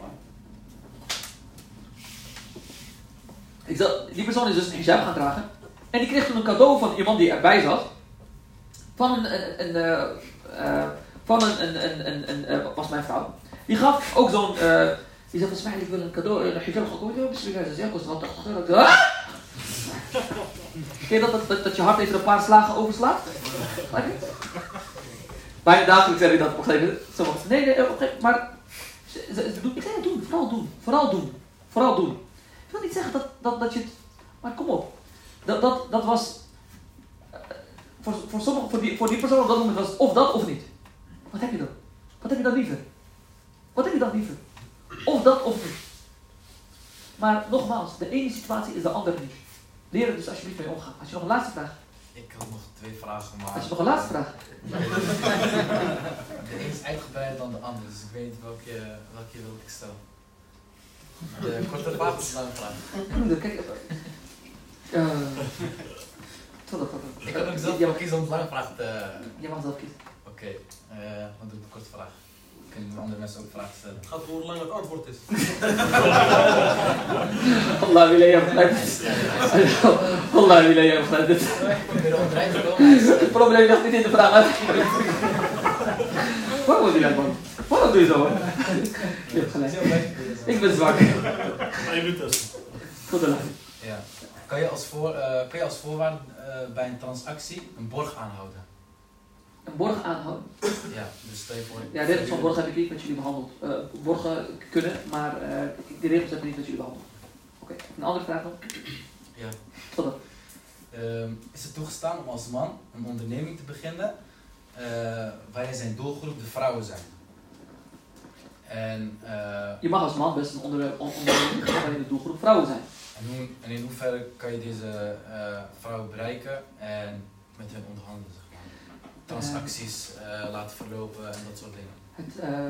ik zal, die persoon is dus een hijab gaan dragen. En die kreeg toen een cadeau van iemand die erbij zat. Van een... een, een uh, uh, van een... een, een, een, een uh, was mijn vrouw. Die gaf ook zo'n... Uh, die zei volgens mij, ik wil een cadeau. Een hijab gekocht. Bismillah. Ze zei, kost wel tachtig euro. Ah! Ken je dat, dat, dat, dat je hart even een paar slagen overslaat? Bijna dagelijks zeg ik dat op een gegeven moment. Zo, nee, nee, op een gegeven moment. Maar... Ze, ze, ze, ik zei, doen. Vooral doen. Vooral doen. Vooral doen. Ik wil niet zeggen dat, dat, dat je het... Maar kom op. Dat, dat, dat was... Uh, voor, voor, sommige, voor, die, voor die persoon op dat moment was het of dat of niet. Wat heb je dan? Wat heb je dan liever? Wat heb je dan liever? Of dat of niet. Maar nogmaals, de ene situatie is de andere niet. Leer er dus alsjeblieft mee omgaan. Als je nog een laatste vraag. Ik had nog twee vragen, maar... Als je nog een laatste vraag. De een is uitgebreider dan de andere, dus ik weet niet welke, welke wil ik stellen. De korte vraag is een lange vraag. Kijk, uh, tot dat, tot dat. Ik kan ook zelf wel kiezen om de lange vraag te... Je mag zelf kiezen. Oké, okay. uh, dan doe ik de korte vraag. Kunnen andere mensen ook vragen stellen? Het gaat hoe lang het antwoord is. Allah wil je begrijpt. Allah wil je begrijpt. Het probleem ligt niet in de vraag. Waarom doe je dat, man? Waarom doe je zo, man? Je hebt gelijk. Ik ben zwak. Je doet het. Goed dan. Ja. Kan je als, voor, uh, kan je als voorwaarde uh, bij een transactie een borg aanhouden? Een borg aanhouden? Ja, dus stel je voor... Ja, de regels van borg heb ik niet met jullie behandeld. Uh, borgen kunnen, maar uh, die regels heb ik niet met jullie behandeld. Oké, okay. Een andere vraag nog? Ja. Tot dan. Uh, is het toegestaan om als man een onderneming te beginnen uh, waarin zijn doelgroep de vrouwen zijn? En, uh, je mag als man best een onderwerp onderneming beginnen waarin de doelgroep vrouwen zijn. En, hoe, en in hoeverre kan je deze uh, vrouwen bereiken en met hen onderhandelen? Transacties uh, laten verlopen en dat soort dingen. Het, uh,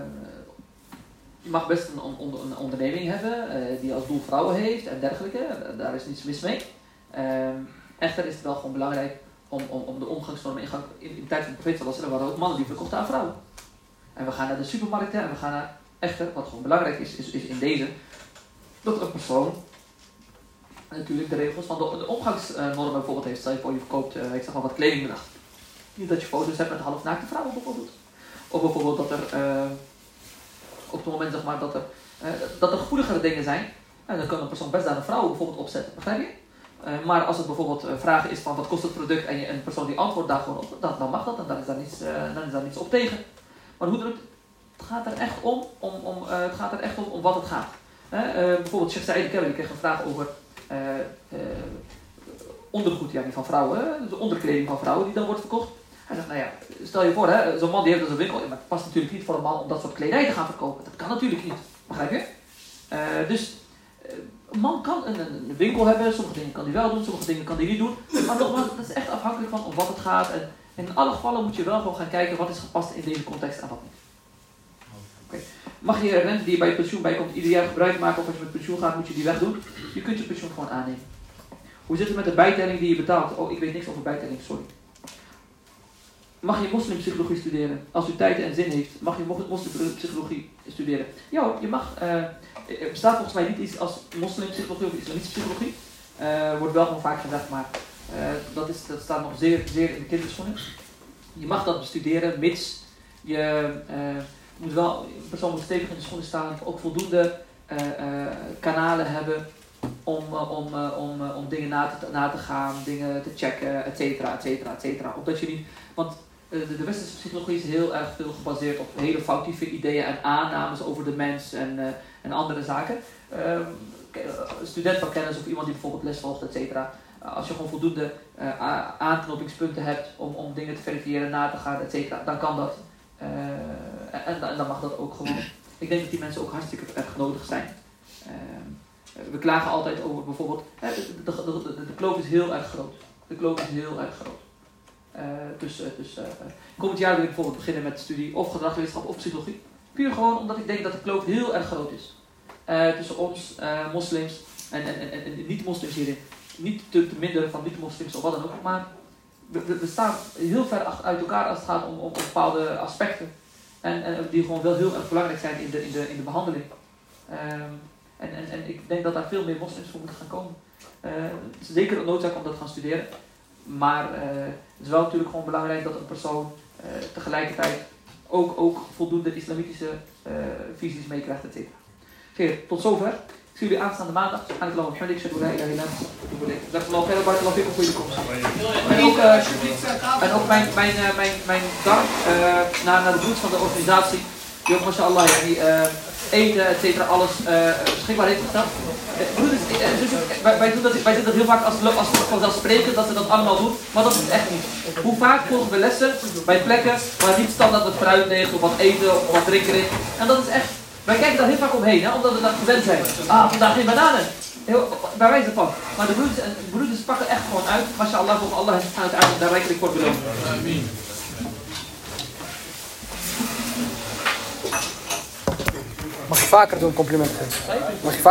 je mag best een, on, een onderneming hebben uh, die als doel vrouwen heeft en dergelijke. Daar is niets mis mee. Uh, echter is het wel gewoon belangrijk om, om, om de omgangsvormen in gang. In, in de tijd van de profeet sallallahu alaihi wasallam waren ook mannen die verkochten aan vrouwen. En we gaan naar de supermarkten en we gaan naar echter, wat gewoon belangrijk is, is, is in deze, dat een persoon natuurlijk de regels van de, de omgangsnormen bijvoorbeeld heeft. Stel je voor je verkoopt, uh, ik zeg maar wat kledingbedrag. Niet dat je foto's hebt met halfnaakte vrouwen bijvoorbeeld. Of bijvoorbeeld dat er, uh, op het moment zeg maar, dat er, uh, dat er gevoeligere dingen zijn. En dan kan een persoon best daar een vrouw bijvoorbeeld opzetten, begrijp je? Uh, maar als het bijvoorbeeld uh, vragen is van wat kost het product en je een persoon die antwoordt daar gewoon op, dan, dan mag dat en dan is daar niets, uh, dan is daar niets op tegen. Maar hoe drukt, het gaat er echt om, om, om uh, het gaat er echt om, om wat het gaat. Uh, uh, bijvoorbeeld Sheikh Saïd Kelly kreeg een vraag over uh, uh, ondergoed ja, van vrouwen, dus de onderkleding van vrouwen die dan wordt verkocht. Hij zegt, nou ja, stel je voor, hè, zo'n man die heeft dus een winkel, maar het past natuurlijk niet voor een man om dat soort kledij te gaan verkopen. Dat kan natuurlijk niet, begrijp je? Uh, dus uh, een man kan een, een winkel hebben, sommige dingen kan hij wel doen, sommige dingen kan hij niet doen. Maar nogmaals, dat is echt afhankelijk van om wat het gaat. En in alle gevallen moet je wel gewoon gaan kijken wat is gepast in deze context en wat niet. Okay. Mag je rente die je bij je pensioen bijkomt ieder jaar gebruik maken of als je met pensioen gaat moet je die wegdoen? Je kunt je pensioen gewoon aannemen. Hoe zit het met de bijtelling die je betaalt? Oh, ik weet niks over bijtelling, sorry. Mag je moslimpsychologie studeren? Als u tijd en zin heeft, mag je moslimpsychologie studeren? Ja, je mag. Uh, er bestaat volgens mij niet iets als moslimpsychologie of islamitische psychologie. Uh, wordt wel gewoon vaak gezegd, maar uh, dat, is, dat staat nog zeer, zeer in de kinderschoenen. Je mag dat bestuderen, mits je uh, moet wel, een persoon moet stevig in de schoenen staan, ook voldoende uh, uh, kanalen hebben om, uh, om, uh, om, uh, om dingen na te, na te gaan, dingen te checken, et cetera, et cetera, et cetera. Opdat je niet, want uh, de, de westerse psychologie is heel erg veel gebaseerd op hele foutieve ideeën en aannames over de mens en, uh, en andere zaken. Uh, een student van kennis of iemand die bijvoorbeeld les volgt, et cetera. Uh, als je gewoon voldoende uh, aanknopingspunten hebt om, om dingen te verifiëren, na te gaan, et cetera, dan kan dat. Uh, en, en dan mag dat ook gewoon. Ik denk dat die mensen ook hartstikke erg nodig zijn. Uh, we klagen altijd over bijvoorbeeld, uh, de, de, de, de, de kloof is heel erg groot. De kloof is heel erg groot. Uh, dus, uh, dus uh, komend jaar wil ik bijvoorbeeld beginnen met studie of gedragswetenschap of psychologie. Puur gewoon omdat ik denk dat de kloof heel erg groot is. Uh, tussen ons, uh, moslims en, en, en, en niet-moslims hierin. Niet te, te minderen van niet-moslims of wat dan ook, maar we, we, we staan heel ver uit elkaar als het gaat om, om bepaalde aspecten. En, en die gewoon wel heel erg belangrijk zijn in de, in de, in de behandeling. Um, en, en, en ik denk dat daar veel meer moslims voor moeten gaan komen. Uh, het is zeker een noodzaak om dat te gaan studeren. Maar uh, het is wel natuurlijk gewoon belangrijk dat een persoon uh, tegelijkertijd ook, ook voldoende islamitische uh, visies meekrijgt, et cetera. Heer, tot zover. Ik zie jullie aanstaande maandag. Aan het land van ik zeg hoe hij daarin heeft. Dat geloof ik heel veel voor jullie komst. En ook, uh, en ook mijn, mijn, uh, mijn, mijn dank uh, naar, naar de broeders van de organisatie. Die ook, mashallah, ja, die uh, eten, et cetera, alles uh, beschikbaar heeft gesteld. Uh, broeders, uh, dus, wij, wij, doen dat, wij zien dat heel vaak als, als vanzelfsprekend dat ze dat allemaal doen, maar dat is het echt niet. Hoe vaak volgen we lessen bij plekken waar niet standaard wat fruit ligt, of wat eten, of wat drinken is. En dat is echt. Wij kijken daar heel vaak omheen, hè, omdat we dat gewend zijn. Ah, vandaag geen bananen. Heel, bij wijze van. Maar de broeders, en de broeders pakken echt gewoon uit. Mashallah, voor Allah en uiteindelijk daar rijkelijk voor beloond. Amen. Mag je vaker doen, complimenten geven? Mag je